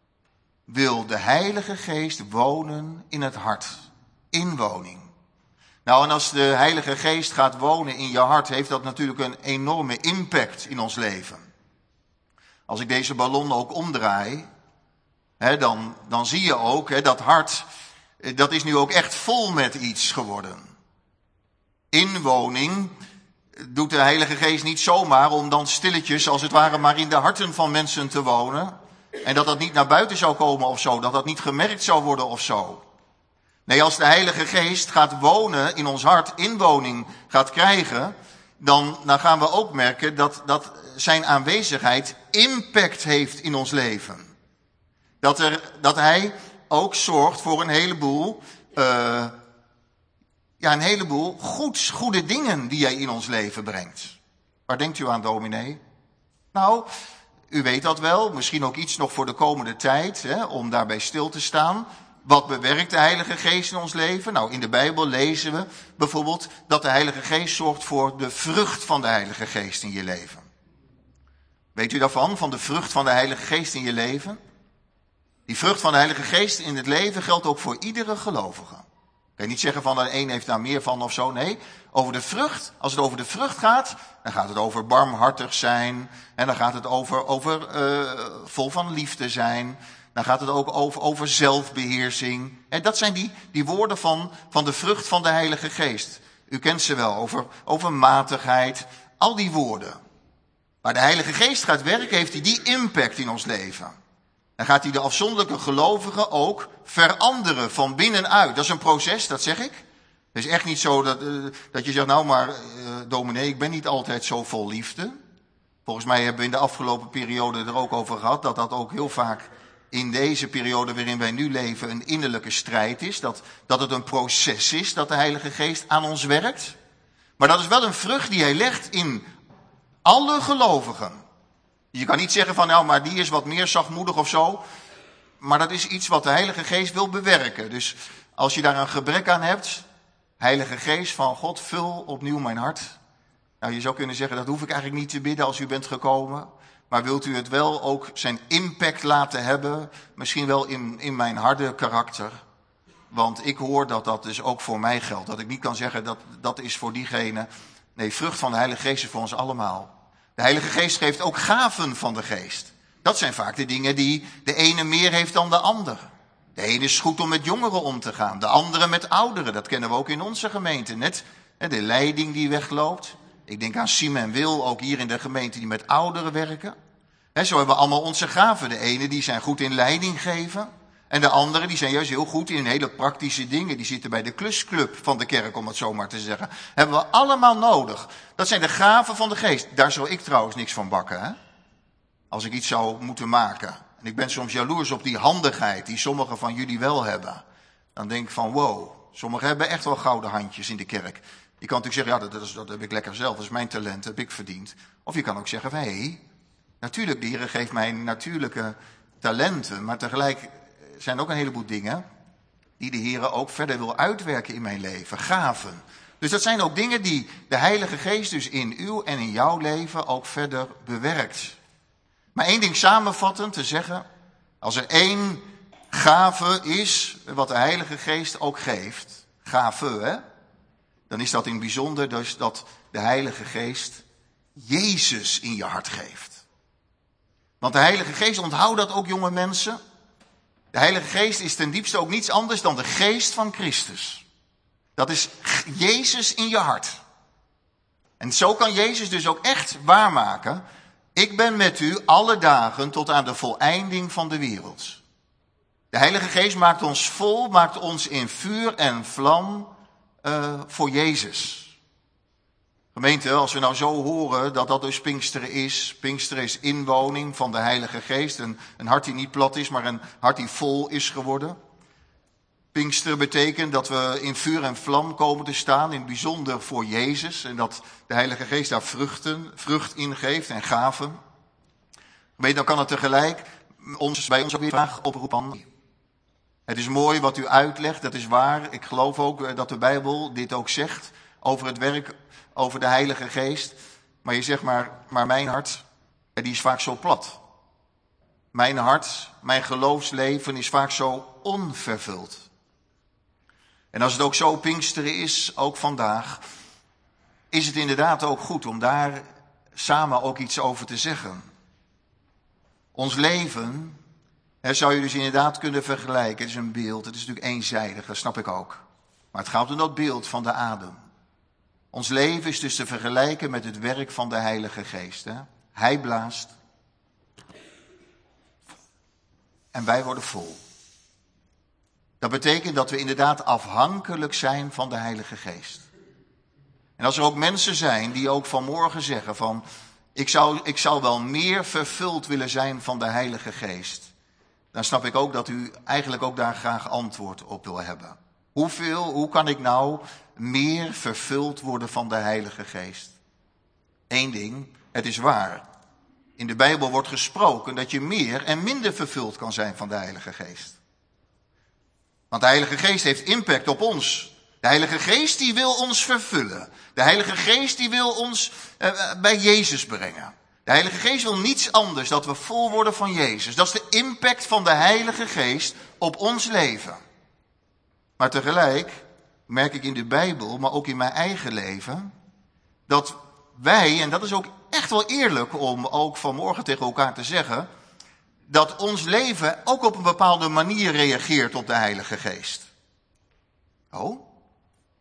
wil de Heilige Geest wonen in het hart. Inwoning. Nou, en als de Heilige Geest gaat wonen in je hart, heeft dat natuurlijk een enorme impact in ons leven. Als ik deze ballon ook omdraai, hè, dan, dan zie je ook, hè, dat hart, dat is nu ook echt vol met iets geworden. Inwoning doet de Heilige Geest niet zomaar om dan stilletjes, als het ware, maar in de harten van mensen te wonen. En dat dat niet naar buiten zou komen of zo, dat dat niet gemerkt zou worden of zo. Nee, als de Heilige Geest gaat wonen in ons hart, inwoning gaat krijgen, dan, dan gaan we ook merken dat, dat zijn aanwezigheid impact heeft in ons leven. Dat, er, dat hij ook zorgt voor een heleboel, uh, ja, een heleboel goeds, goede dingen die hij in ons leven brengt. Waar denkt u aan, dominee? Nou, u weet dat wel, misschien ook iets nog voor de komende tijd, hè, om daarbij stil te staan. Wat bewerkt de Heilige Geest in ons leven? Nou, in de Bijbel lezen we bijvoorbeeld dat de Heilige Geest zorgt voor de vrucht van de Heilige Geest in je leven. Weet u daarvan, van de vrucht van de Heilige Geest in je leven? Die vrucht van de Heilige Geest in het leven geldt ook voor iedere gelovige. Ik kan niet zeggen van de een heeft daar meer van of zo. Nee, over de vrucht, als het over de vrucht gaat, dan gaat het over barmhartig zijn. En dan gaat het over, over uh, vol van liefde zijn. Dan gaat het ook over, over zelfbeheersing. En dat zijn die, die woorden van, van de vrucht van de Heilige Geest. U kent ze wel, over, over matigheid, al die woorden. Waar de Heilige Geest gaat werken, heeft hij die impact in ons leven. Dan gaat hij de afzonderlijke gelovigen ook veranderen van binnenuit. Dat is een proces, dat zeg ik. Het is echt niet zo dat, uh, dat je zegt, nou maar uh, dominee, ik ben niet altijd zo vol liefde. Volgens mij hebben we in de afgelopen periode er ook over gehad, dat dat ook heel vaak in deze periode waarin wij nu leven een innerlijke strijd is. Dat, dat het een proces is dat de Heilige Geest aan ons werkt. Maar dat is wel een vrucht die hij legt in alle gelovigen. Je kan niet zeggen van nou, maar die is wat meer zachtmoedig of zo. Maar dat is iets wat de Heilige Geest wil bewerken. Dus als je daar een gebrek aan hebt, Heilige Geest van God, vul opnieuw mijn hart. Nou, je zou kunnen zeggen, dat hoef ik eigenlijk niet te bidden als u bent gekomen. Maar wilt u het wel ook zijn impact laten hebben, misschien wel in, in mijn harde karakter. Want ik hoor dat dat dus ook voor mij geldt. Dat ik niet kan zeggen dat dat is voor diegene. Nee, vrucht van de Heilige Geest is voor ons allemaal. De Heilige Geest geeft ook gaven van de Geest. Dat zijn vaak de dingen die de ene meer heeft dan de ander. De ene is goed om met jongeren om te gaan, de andere met ouderen. Dat kennen we ook in onze gemeente. Net de leiding die wegloopt. Ik denk aan Siem en Wil, ook hier in de gemeente, die met ouderen werken. He, zo hebben we allemaal onze gaven. De ene die zijn goed in leiding geven. En de anderen die zijn juist heel goed in hele praktische dingen. Die zitten bij de klusclub van de kerk, om het zo maar te zeggen. Hebben we allemaal nodig. Dat zijn de gaven van de Geest. Daar zou ik trouwens niks van bakken, hè? Als ik iets zou moeten maken. En ik ben soms jaloers op die handigheid die sommigen van jullie wel hebben. Dan denk ik van wow, sommigen hebben echt wel gouden handjes in de kerk. Je kan natuurlijk zeggen, ja, dat, dat, is, dat heb ik lekker zelf, dat is mijn talent, dat heb ik verdiend. Of je kan ook zeggen, hé, hey, natuurlijk, de Heer geeft mij natuurlijke talenten, maar tegelijk zijn er ook een heleboel dingen die de Heer ook verder wil uitwerken in mijn leven, gaven. Dus dat zijn ook dingen die de Heilige Geest dus in uw en in jouw leven ook verder bewerkt. Maar één ding samenvattend te zeggen, als er één gave is wat de Heilige Geest ook geeft, gave hè, dan is dat in het bijzonder dus dat de Heilige Geest Jezus in je hart geeft. Want de Heilige Geest, onthoud dat ook jonge mensen, de Heilige Geest is ten diepste ook niets anders dan de geest van Christus. Dat is Jezus in je hart. En zo kan Jezus dus ook echt waarmaken, ik ben met u alle dagen tot aan de voleinding van de wereld. De Heilige Geest maakt ons vol, maakt ons in vuur en vlam uh, voor Jezus. Gemeente, als we nou zo horen dat dat dus Pinksteren is. Pinksteren is inwoning van de Heilige Geest. Een, een hart die niet plat is, maar een hart die vol is geworden. Pinksteren betekent dat we in vuur en vlam komen te staan, in het bijzonder voor Jezus. En dat de Heilige Geest daar vruchten, vrucht in geeft en gaven. Weet, dan kan het tegelijk ons, bij ons ook weer vraag oproepen. Het is mooi wat u uitlegt, dat is waar. Ik geloof ook dat de Bijbel dit ook zegt over het werk, over de Heilige Geest. Maar je zegt maar, maar mijn hart, die is vaak zo plat. Mijn hart, mijn geloofsleven is vaak zo onvervuld. En als het ook zo Pinksteren is, ook vandaag, is het inderdaad ook goed om daar samen ook iets over te zeggen. Ons leven, hè, zou je dus inderdaad kunnen vergelijken. Het is een beeld, het is natuurlijk eenzijdig, dat snap ik ook. Maar het gaat om dat beeld van de adem. Ons leven is dus te vergelijken met het werk van de Heilige Geest. Hè? Hij blaast en wij worden vol. Dat betekent dat we inderdaad afhankelijk zijn van de Heilige Geest. En als er ook mensen zijn die ook vanmorgen zeggen van, ik zou, ik zou wel meer vervuld willen zijn van de Heilige Geest. Dan snap ik ook dat u eigenlijk ook daar graag antwoord op wil hebben. Hoeveel, hoe kan ik nou meer vervuld worden van de Heilige Geest? Eén ding, het is waar. In de Bijbel wordt gesproken dat je meer en minder vervuld kan zijn van de Heilige Geest. Want de Heilige Geest heeft impact op ons. De Heilige Geest die wil ons vervullen. De Heilige Geest die wil ons uh, bij Jezus brengen. De Heilige Geest wil niets anders dan dat we vol worden van Jezus. Dat is de impact van de Heilige Geest op ons leven. Maar tegelijk merk ik in de Bijbel, maar ook in mijn eigen leven, dat wij, en dat is ook echt wel eerlijk om ook vanmorgen tegen elkaar te zeggen, dat ons leven ook op een bepaalde manier reageert op de Heilige Geest. Oh?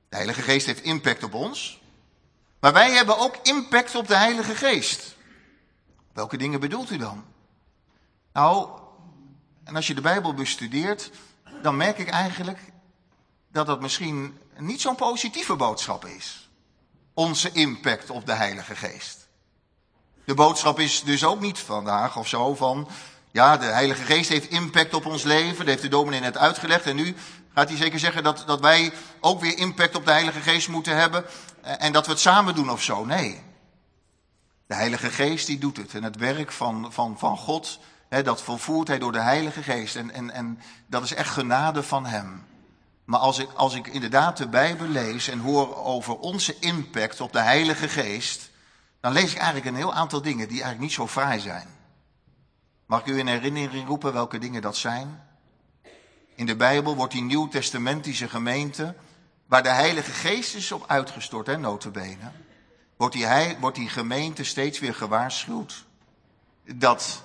De Heilige Geest heeft impact op ons. Maar wij hebben ook impact op de Heilige Geest. Welke dingen bedoelt u dan? Nou, en als je de Bijbel bestudeert, dan merk ik eigenlijk dat dat misschien niet zo'n positieve boodschap is. Onze impact op de Heilige Geest. De boodschap is dus ook niet vandaag of zo van, ja, de Heilige Geest heeft impact op ons leven. Dat heeft de dominee net uitgelegd. En nu gaat hij zeker zeggen dat, dat wij ook weer impact op de Heilige Geest moeten hebben. En dat we het samen doen of zo. Nee. De Heilige Geest die doet het. En het werk van, van, van God, hè, dat volvoert hij door de Heilige Geest. En, en, en dat is echt genade van hem. Maar als ik, als ik inderdaad de Bijbel lees en hoor over onze impact op de Heilige Geest, dan lees ik eigenlijk een heel aantal dingen die eigenlijk niet zo fraai zijn. Mag ik u in herinnering roepen welke dingen dat zijn? In de Bijbel wordt die nieuwtestamentische gemeente, waar de Heilige Geest is op uitgestort, hè, nota bene, wordt die, wordt die gemeente steeds weer gewaarschuwd dat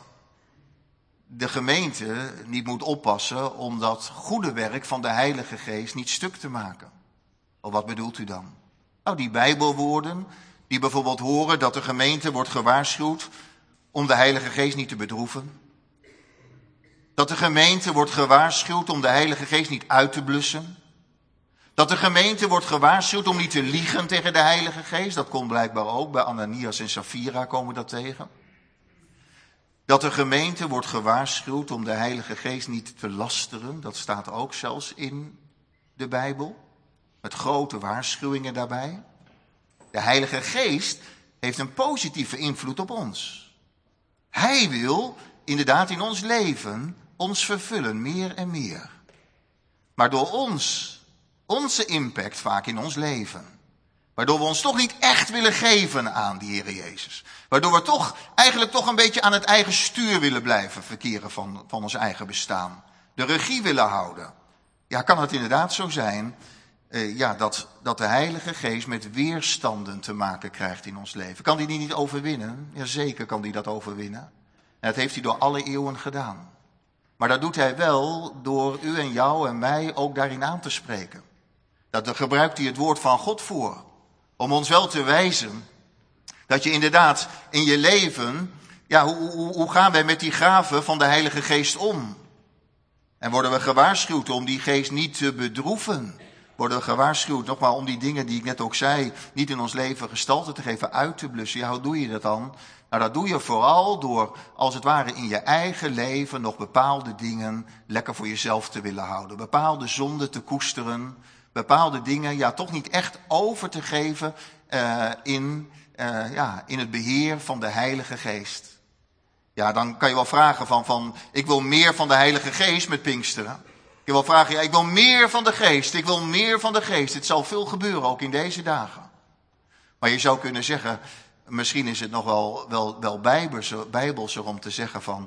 de gemeente niet moet oppassen om dat goede werk van de Heilige Geest niet stuk te maken. Of wat bedoelt u dan? Nou, die Bijbelwoorden die bijvoorbeeld horen dat de gemeente wordt gewaarschuwd om de Heilige Geest niet te bedroeven. Dat de gemeente wordt gewaarschuwd om de Heilige Geest niet uit te blussen. Dat de gemeente wordt gewaarschuwd om niet te liegen tegen de Heilige Geest. Dat komt blijkbaar ook, bij Ananias en Safira komen we dat tegen. Dat de gemeente wordt gewaarschuwd om de Heilige Geest niet te lasteren. Dat staat ook zelfs in de Bijbel. Met grote waarschuwingen daarbij. De Heilige Geest heeft een positieve invloed op ons. Hij wil inderdaad in ons leven ons vervullen, meer en meer. Maar door ons, onze impact vaak in ons leven, waardoor we ons toch niet echt willen geven aan die Heer Jezus. Waardoor we toch eigenlijk toch een beetje aan het eigen stuur willen blijven verkeren van, van ons eigen bestaan. De regie willen houden. Ja, kan het inderdaad zo zijn uh, ja, dat, dat de Heilige Geest met weerstanden te maken krijgt in ons leven. Kan die die niet overwinnen? Jazeker kan die dat overwinnen. En dat heeft hij door alle eeuwen gedaan. Maar dat doet hij wel door u en jou en mij ook daarin aan te spreken. Dat dan gebruikt hij het woord van God voor. Om ons wel te wijzen dat je inderdaad in je leven, ja, hoe, hoe, hoe gaan wij met die gaven van de Heilige Geest om? En worden we gewaarschuwd om die geest niet te bedroeven? Worden we gewaarschuwd, nogmaals, om die dingen die ik net ook zei, niet in ons leven gestalte te geven, uit te blussen? Ja, hoe doe je dat dan? Nou, dat doe je vooral door, als het ware, in je eigen leven nog bepaalde dingen lekker voor jezelf te willen houden. Bepaalde zonden te koesteren. Bepaalde dingen, ja, toch niet echt over te geven uh, in, uh, ja, in het beheer van de Heilige Geest. Ja, dan kan je wel vragen van, van, ik wil meer van de Heilige Geest met Pinksteren. Je wil vragen, ja, ik wil meer van de Geest, ik wil meer van de Geest. Het zal veel gebeuren, ook in deze dagen. Maar je zou kunnen zeggen, misschien is het nog wel, wel, wel bijbelser, bijbelser om te zeggen van,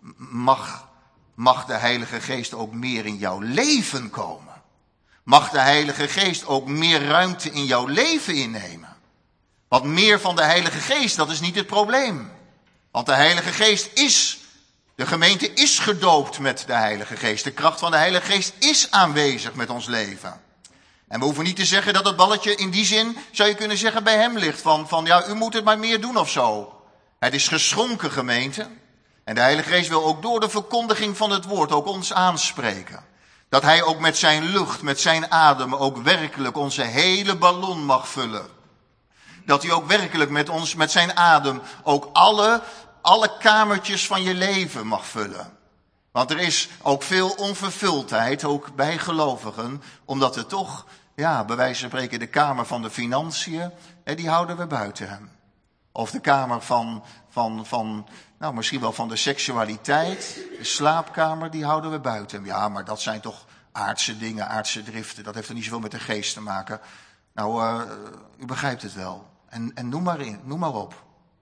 mag, mag de Heilige Geest ook meer in jouw leven komen? Mag de Heilige Geest ook meer ruimte in jouw leven innemen? Want meer van de Heilige Geest, dat is niet het probleem. Want de Heilige Geest is, de gemeente is gedoopt met de Heilige Geest. De kracht van de Heilige Geest is aanwezig met ons leven. En we hoeven niet te zeggen dat het balletje in die zin, zou je kunnen zeggen, bij hem ligt. Van, van ja, u moet het maar meer doen of zo. Het is geschonken, gemeente. En de Heilige Geest wil ook door de verkondiging van het woord ook ons aanspreken. Dat hij ook met zijn lucht, met zijn adem ook werkelijk onze hele ballon mag vullen. Dat hij ook werkelijk met ons, met zijn adem, ook alle, alle kamertjes van je leven mag vullen. Want er is ook veel onvervuldheid, ook bij gelovigen, omdat er toch, ja, bij wijze van spreken, de kamer van de financiën, hè, die houden we buiten hem. Of de kamer van, van, van, nou misschien wel van de seksualiteit, de slaapkamer, die houden we buiten hem. Ja, maar dat zijn toch aardse dingen, aardse driften, dat heeft er niet zoveel met de geest te maken. Nou, uh, u begrijpt het wel. En, en noem maar in, noem maar op.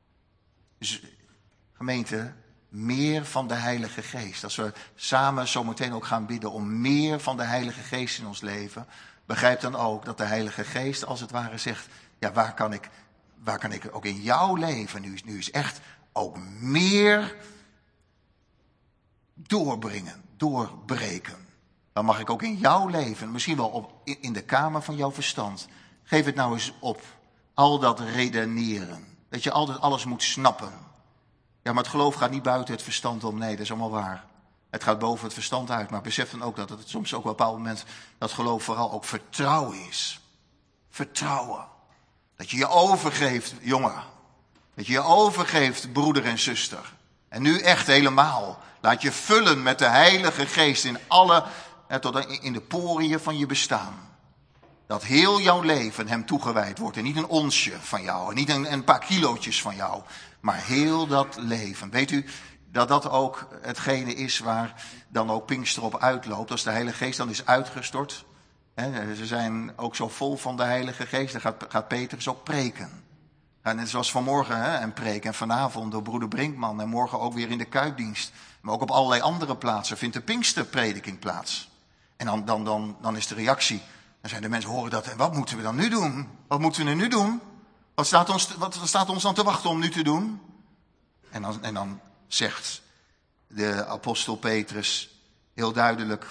Dus, gemeente, meer van de Heilige Geest. Als we samen zometeen ook gaan bidden om meer van de Heilige Geest in ons leven, begrijp dan ook dat de Heilige Geest als het ware zegt, ja, waar kan ik, waar kan ik ook in jouw leven nu, nu is echt ook meer doorbrengen, doorbreken. dan mag ik ook in jouw leven, misschien wel op, in de kamer van jouw verstand. Geef het nou eens op. Al dat redeneren. Dat je altijd alles moet snappen. Ja, maar het geloof gaat niet buiten het verstand om. Nee, dat is allemaal waar. Het gaat boven het verstand uit. Maar besef dan ook dat het soms ook op een bepaald moment dat geloof vooral ook vertrouwen is. Vertrouwen. Dat je je overgeeft, jongen. Dat je je overgeeft, broeder en zuster. En nu echt helemaal. Laat je vullen met de Heilige Geest in alle, tot in de poriën van je bestaan. Dat heel jouw leven hem toegewijd wordt. En niet een onsje van jou. En niet een, een paar kilootjes van jou. Maar heel dat leven. Weet u dat dat ook hetgene is waar dan ook Pinkster op uitloopt. Als de Heilige Geest dan is uitgestort. Hè, ze zijn ook zo vol van de Heilige Geest. Dan gaat, gaat Petrus ook preken. En net zoals vanmorgen hè, en preken. En vanavond door broeder Brinkman. En morgen ook weer in de Kuipdienst. Maar ook op allerlei andere plaatsen vindt de Pinksterprediking plaats. En dan, dan, dan, dan is de reactie. Dan zijn de mensen horen dat. En wat moeten we dan nu doen? Wat moeten we nu doen? Wat staat ons, wat staat ons dan te wachten om nu te doen? En dan, en dan zegt de apostel Petrus heel duidelijk.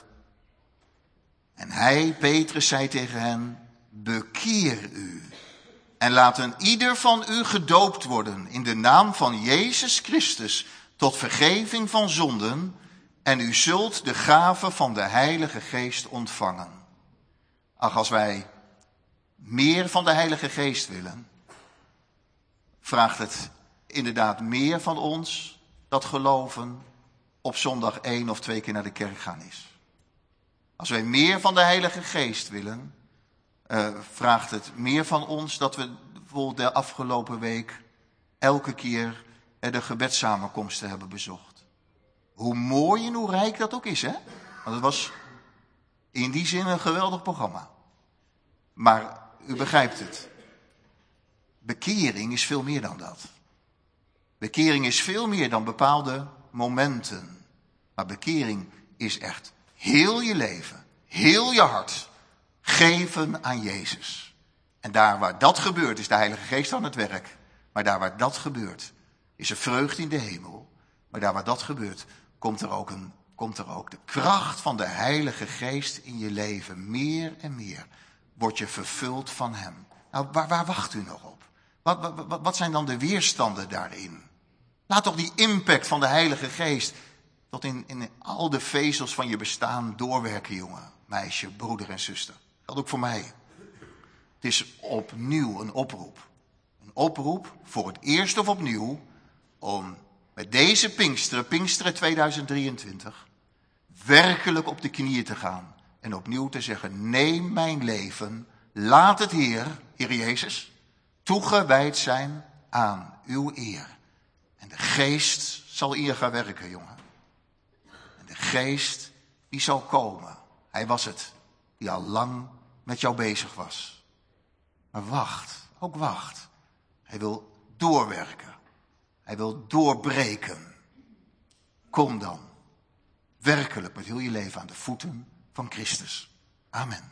En hij, Petrus, zei tegen hen. Bekeer u. En laat een ieder van u gedoopt worden in de naam van Jezus Christus tot vergeving van zonden. En u zult de gave van de Heilige Geest ontvangen. Ach, als wij meer van de Heilige Geest willen, vraagt het inderdaad meer van ons dat geloven op zondag één of twee keer naar de kerk gaan is. Als wij meer van de Heilige Geest willen, uh, vraagt het meer van ons dat we bijvoorbeeld de afgelopen week elke keer uh, de gebedssamenkomsten hebben bezocht. Hoe mooi en hoe rijk dat ook is, hè? Want het was in die zin een geweldig programma. Maar u begrijpt het. Bekering is veel meer dan dat. Bekering is veel meer dan bepaalde momenten. Maar bekering is echt heel je leven, heel je hart geven aan Jezus. En daar waar dat gebeurt is de Heilige Geest aan het werk. Maar daar waar dat gebeurt is er vreugde in de hemel. Maar daar waar dat gebeurt komt er ook, een, komt er ook de kracht van de Heilige Geest in je leven. Meer en meer word je vervuld van hem. Nou, waar, waar wacht u nog op? Wat, wat, wat zijn dan de weerstanden daarin? Laat toch die impact van de Heilige Geest tot in, in al de vezels van je bestaan doorwerken, jongen, meisje, broeder en zuster. Dat geldt ook voor mij. Het is opnieuw een oproep. Een oproep voor het eerst of opnieuw om met deze Pinksteren, Pinksteren tweeduizend drieëntwintig, werkelijk op de knieën te gaan. En opnieuw te zeggen, neem mijn leven, laat het Heer, Heer Jezus, toegewijd zijn aan uw eer. En de Geest zal in je gaan werken, jongen. En de Geest, die zal komen. Hij was het, die al lang met jou bezig was. Maar wacht, ook wacht. Hij wil doorwerken. Hij wil doorbreken. Kom dan, werkelijk met heel je leven aan de voeten van Christus. Amen.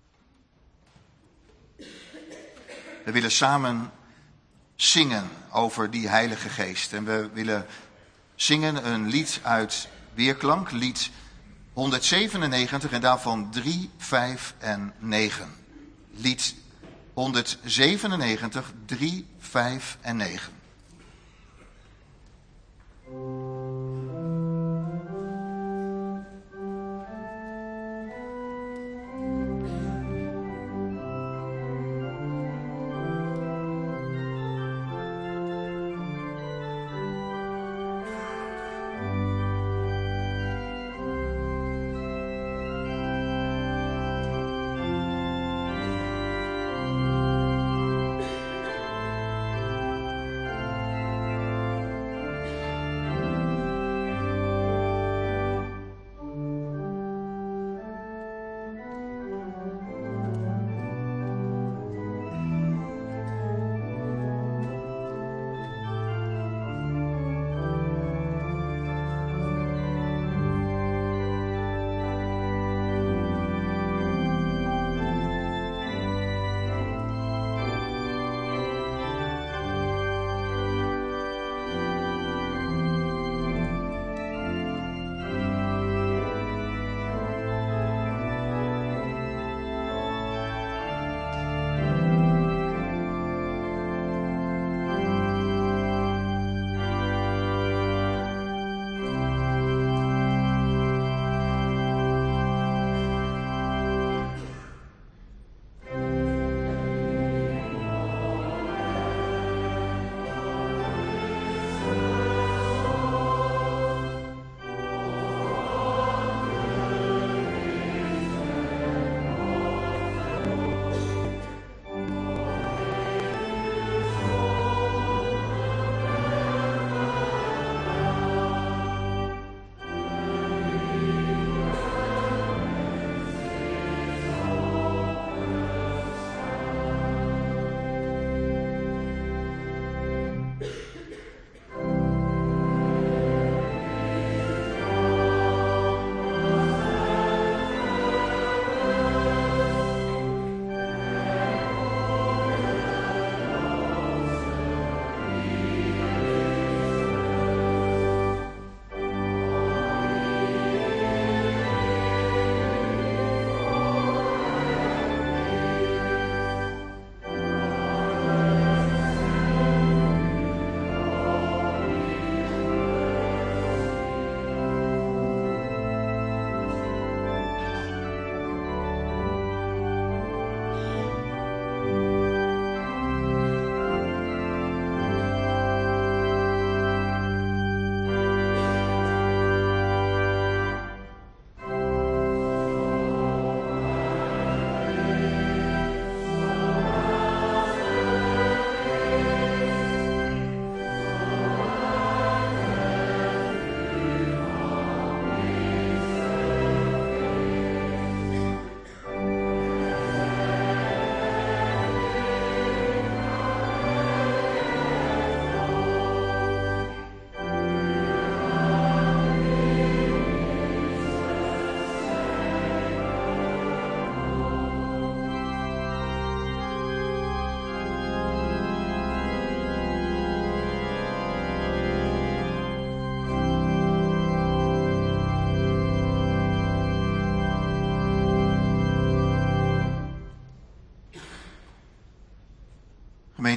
We willen samen zingen over die Heilige Geest. En we willen zingen een lied uit Weerklank, lied honderdzevenennegentig en daarvan drie, vijf en negen. Lied honderdzevenennegentig, drie, vijf en negen.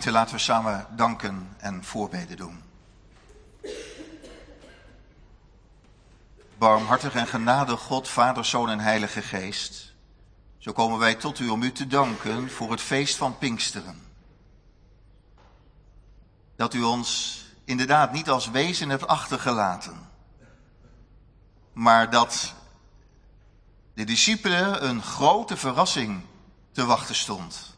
Gemeente, laten we samen danken en voorbeden doen. Barmhartig en genadig God, Vader, Zoon en Heilige Geest. Zo komen wij tot u om u te danken voor het feest van Pinksteren. Dat u ons inderdaad niet als wezen hebt achtergelaten. Maar dat de discipelen een grote verrassing te wachten stond.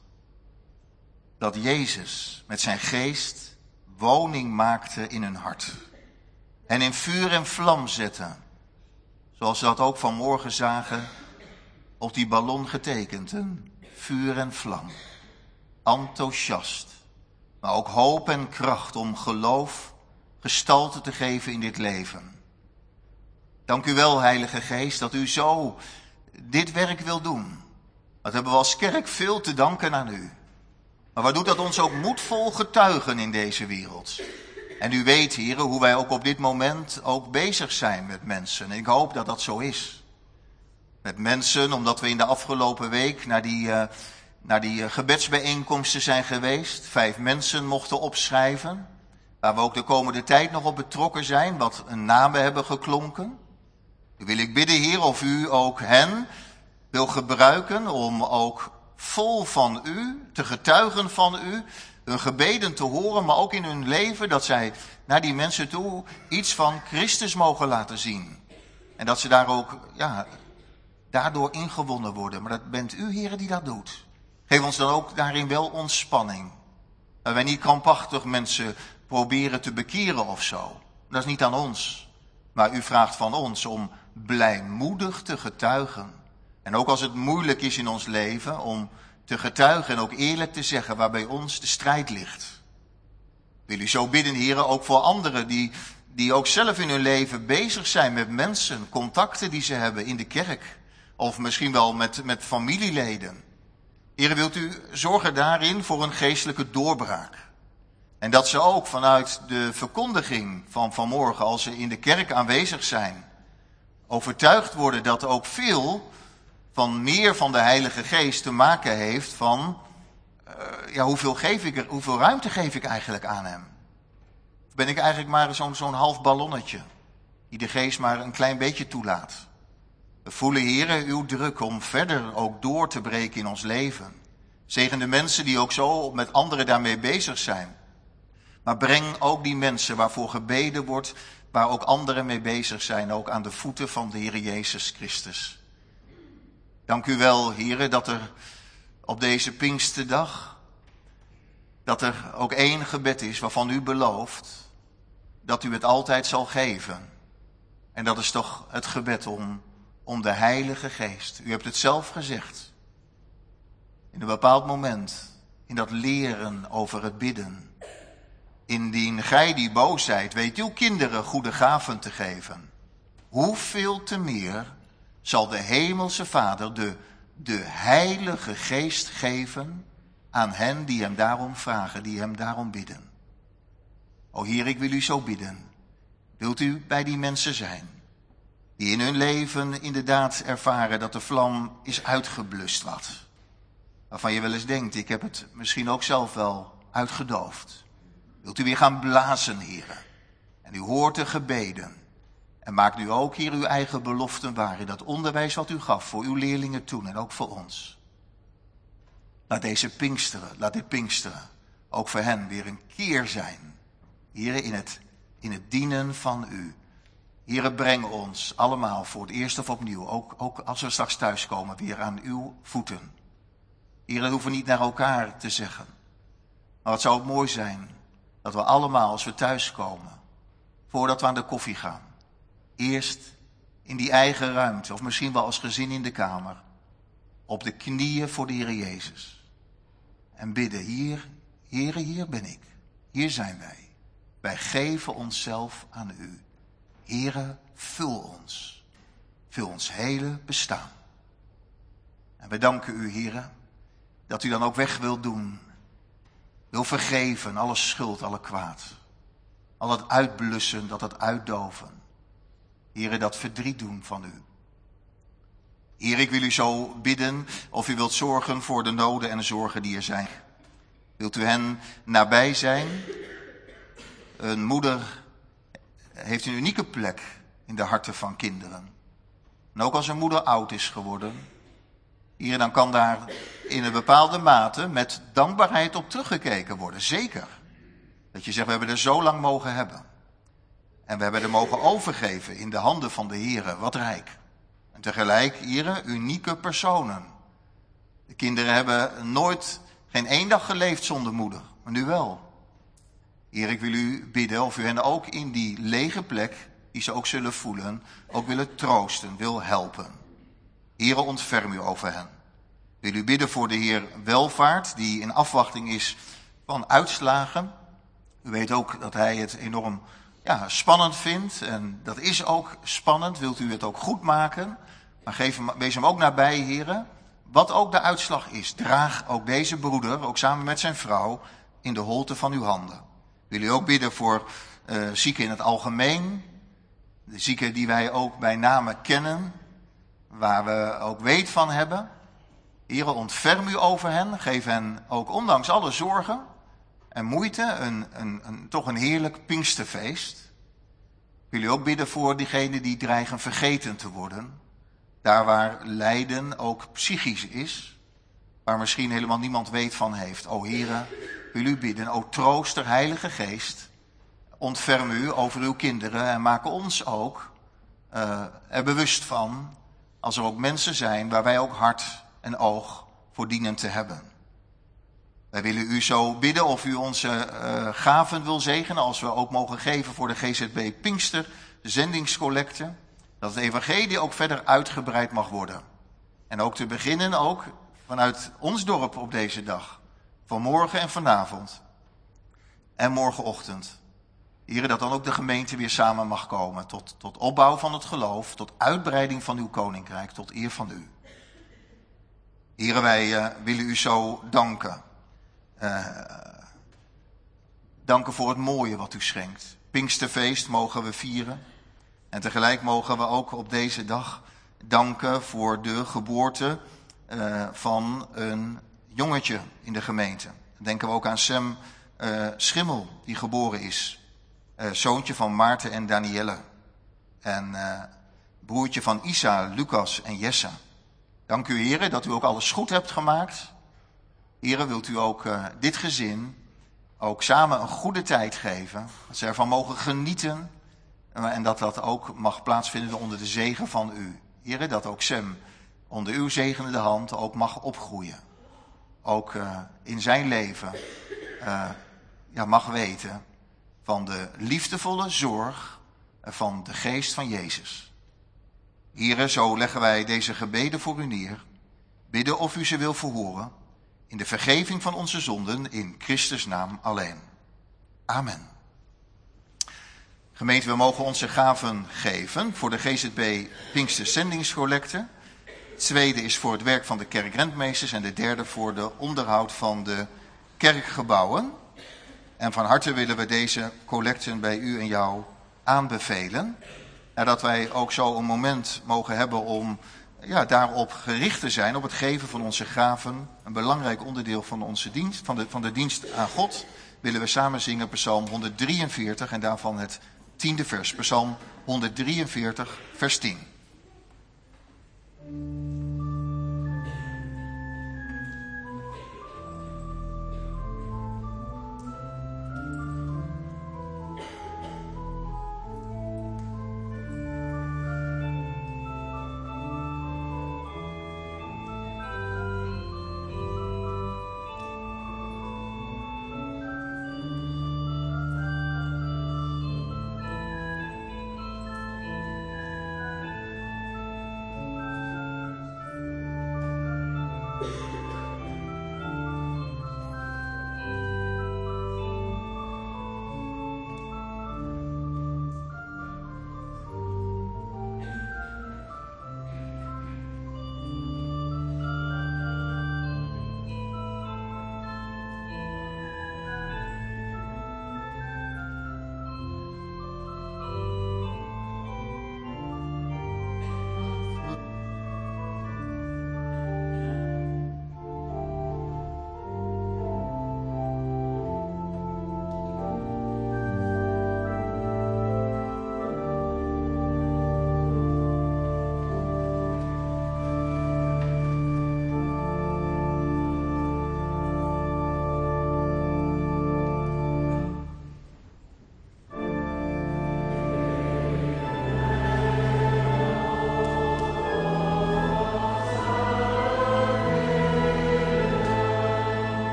Dat Jezus met zijn geest woning maakte in hun hart. En in vuur en vlam zette. Zoals we dat ook vanmorgen zagen op die ballon getekend. Een vuur en vlam. Enthousiast. Maar ook hoop en kracht om geloof gestalte te geven in dit leven. Dank u wel, Heilige Geest, dat u zo dit werk wil doen. Dat hebben we als kerk veel te danken aan u. Maar wat doet dat ons ook moedvol getuigen in deze wereld. En u weet, heren, hoe wij ook op dit moment ook bezig zijn met mensen. En ik hoop dat dat zo is. Met mensen, omdat we in de afgelopen week naar die, uh, naar die uh, gebedsbijeenkomsten zijn geweest. Vijf mensen mochten opschrijven. Waar we ook de komende tijd nog op betrokken zijn. Wat een namen hebben geklonken. Nu wil ik bidden, Heer, of u ook hen wil gebruiken om ook vol van u, te getuigen van u, hun gebeden te horen, maar ook in hun leven, dat zij naar die mensen toe iets van Christus mogen laten zien. En dat ze daar ook, ja, daardoor ingewonnen worden. Maar dat bent u, Heer, die dat doet. Geef ons dan ook daarin wel ontspanning. Dat wij niet krampachtig mensen proberen te bekeren of zo. Dat is niet aan ons. Maar u vraagt van ons om blijmoedig te getuigen. En ook als het moeilijk is in ons leven, om te getuigen en ook eerlijk te zeggen waar bij ons de strijd ligt. Wil u zo bidden, heren, ook voor anderen die, die ook zelf in hun leven bezig zijn met mensen, contacten die ze hebben in de kerk. Of misschien wel met, met familieleden. Heren, wilt u zorgen daarin voor een geestelijke doorbraak. En dat ze ook vanuit de verkondiging van vanmorgen, als ze in de kerk aanwezig zijn, overtuigd worden dat ook veel van meer van de Heilige Geest te maken heeft van, uh, ja, hoeveel, geef ik er, hoeveel ruimte geef ik eigenlijk aan hem? Of ben ik eigenlijk maar zo'n zo'n half ballonnetje, die de Geest maar een klein beetje toelaat? We voelen, Heere, uw druk om verder ook door te breken in ons leven. Zegen de mensen die ook zo met anderen daarmee bezig zijn. Maar breng ook die mensen waarvoor gebeden wordt, waar ook anderen mee bezig zijn, ook aan de voeten van de Heer Jezus Christus. Dank u wel, Heere, dat er op deze Pinksterdag, dat er ook één gebed is waarvan u belooft dat u het altijd zal geven. En dat is toch het gebed om, om de Heilige Geest. U hebt het zelf gezegd. In een bepaald moment, in dat leren over het bidden. Indien gij die boos zijt, weet uw kinderen goede gaven te geven. Hoeveel te meer zal de hemelse Vader de, de Heilige Geest geven aan hen die hem daarom vragen, die hem daarom bidden. O Heer, ik wil u zo bidden. Wilt u bij die mensen zijn, die in hun leven inderdaad ervaren dat de vlam is uitgeblust wat. Waarvan je wel eens denkt, ik heb het misschien ook zelf wel uitgedoofd. Wilt u weer gaan blazen, Heer. En u hoort de gebeden. En maakt u ook hier uw eigen beloften waar in dat onderwijs wat u gaf voor uw leerlingen toen en ook voor ons. Laat deze Pinksteren, laat dit Pinksteren ook voor hen weer een keer zijn. Heere, in het, in het dienen van u. Heere, breng ons allemaal voor het eerst of opnieuw, ook, ook als we straks thuiskomen, weer aan uw voeten. Heere, dat hoeven we niet naar elkaar te zeggen. Maar wat zou het mooi zijn dat we allemaal, als we thuiskomen, voordat we aan de koffie gaan, eerst in die eigen ruimte, of misschien wel als gezin in de kamer, op de knieën voor de Heer Jezus. En bidden, hier, Heere, hier ben ik. Hier zijn wij. Wij geven onszelf aan u. Heere, vul ons. Vul ons hele bestaan. En wij danken u, Heere, dat u dan ook weg wilt doen. Wil vergeven, alle schuld, alle kwaad. Al dat uitblussen, dat het uitdoven. Heere, dat verdriet doen van u. Heer, ik wil u zo bidden of u wilt zorgen voor de noden en de zorgen die er zijn. Wilt u hen nabij zijn? Een moeder heeft een unieke plek in de harten van kinderen. En ook als een moeder oud is geworden, hier dan kan daar in een bepaalde mate met dankbaarheid op teruggekeken worden. Zeker. Dat je zegt, we hebben er zo lang mogen hebben. En we hebben er mogen overgeven in de handen van de Heere. Wat rijk. En tegelijk, Heere, unieke personen. De kinderen hebben nooit, geen één dag geleefd zonder moeder. Maar nu wel. Heer, ik wil u bidden of u hen ook in die lege plek, die ze ook zullen voelen, ook willen troosten, wil helpen. Heere, ontferm u over hen. Wil u bidden voor de Heer Welvaart, die in afwachting is van uitslagen. U weet ook dat hij het enorm ja, spannend vindt. En dat is ook spannend. Wilt u het ook goed maken? Maar geef hem, wees hem ook nabij, heren. Wat ook de uitslag is, draag ook deze broeder, ook samen met zijn vrouw, in de holte van uw handen. Wil u ook bidden voor uh, zieken in het algemeen. De zieken die wij ook bij name kennen. Waar we ook weet van hebben. Heere, ontferm u over hen. Geef hen ook ondanks alle zorgen en moeite een, een, een, toch een heerlijk Pinksterfeest. Wil u ook bidden voor diegenen die dreigen vergeten te worden. Daar waar lijden ook psychisch is. Waar misschien helemaal niemand weet van heeft. O Heere, wil u bidden, o trooster, Heilige Geest. Ontferm u over uw kinderen en maak ons ook uh, er bewust van. Als er ook mensen zijn waar wij ook hart en oog voor dienen te hebben. Wij willen u zo bidden of u onze uh, gaven wil zegenen, als we ook mogen geven voor de G Z B Pinkster, de zendingscollecte, dat het evangelie ook verder uitgebreid mag worden. En ook te beginnen ook vanuit ons dorp op deze dag, vanmorgen en vanavond en morgenochtend. Heren, dat dan ook de gemeente weer samen mag komen tot, tot opbouw van het geloof, tot uitbreiding van uw koninkrijk, tot eer van u. Heren, wij uh, willen u zo danken. Uh, danken voor het mooie wat u schenkt. Pinksterfeest mogen we vieren. En tegelijk mogen we ook op deze dag danken voor de geboorte uh, van een jongetje in de gemeente. Dan denken we ook aan Sam uh, Schimmel, die geboren is. Uh, zoontje van Maarten en Danielle. En uh, broertje van Isa, Lucas en Jessa. Dank u, heren, dat u ook alles goed hebt gemaakt. Heren, wilt u ook uh, dit gezin ook samen een goede tijd geven. Dat ze ervan mogen genieten. Uh, en dat dat ook mag plaatsvinden onder de zegen van u. Heren, dat ook Sam onder uw zegenende hand ook mag opgroeien. Ook uh, in zijn leven uh, ja, mag weten van de liefdevolle zorg van de geest van Jezus. Heren, zo leggen wij deze gebeden voor u neer. Bidden of u ze wil verhoren. In de vergeving van onze zonden in Christus naam alleen. Amen. Gemeente, we mogen onze gaven geven voor de G Z B Pinkster Zendingscollecte. Het tweede is voor het werk van de kerkrentmeesters en de derde voor de onderhoud van de kerkgebouwen. En van harte willen we deze collecten bij u en jou aanbevelen. Nadat wij ook zo een moment mogen hebben om ja, daarop gericht te zijn, op het geven van onze gaven. Een belangrijk onderdeel van onze dienst, van de, van de dienst aan God, willen we samen zingen Psalm honderddrieënveertig en daarvan het tiende vers. Psalm honderddrieënveertig, vers tien.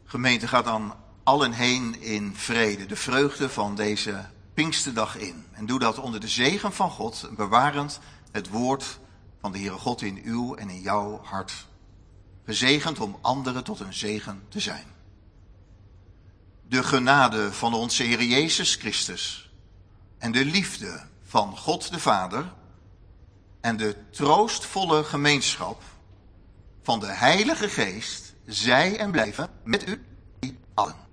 Gemeente, gaat dan allen heen in vrede, de vreugde van deze Pinksterdag in. En doe dat onder de zegen van God, bewarend het woord van de Heere God in uw en in jouw hart. Gezegend om anderen tot een zegen te zijn. De genade van onze Heer Jezus Christus en de liefde van God de Vader en de troostvolle gemeenschap van de Heilige Geest zij en blijven met u allen.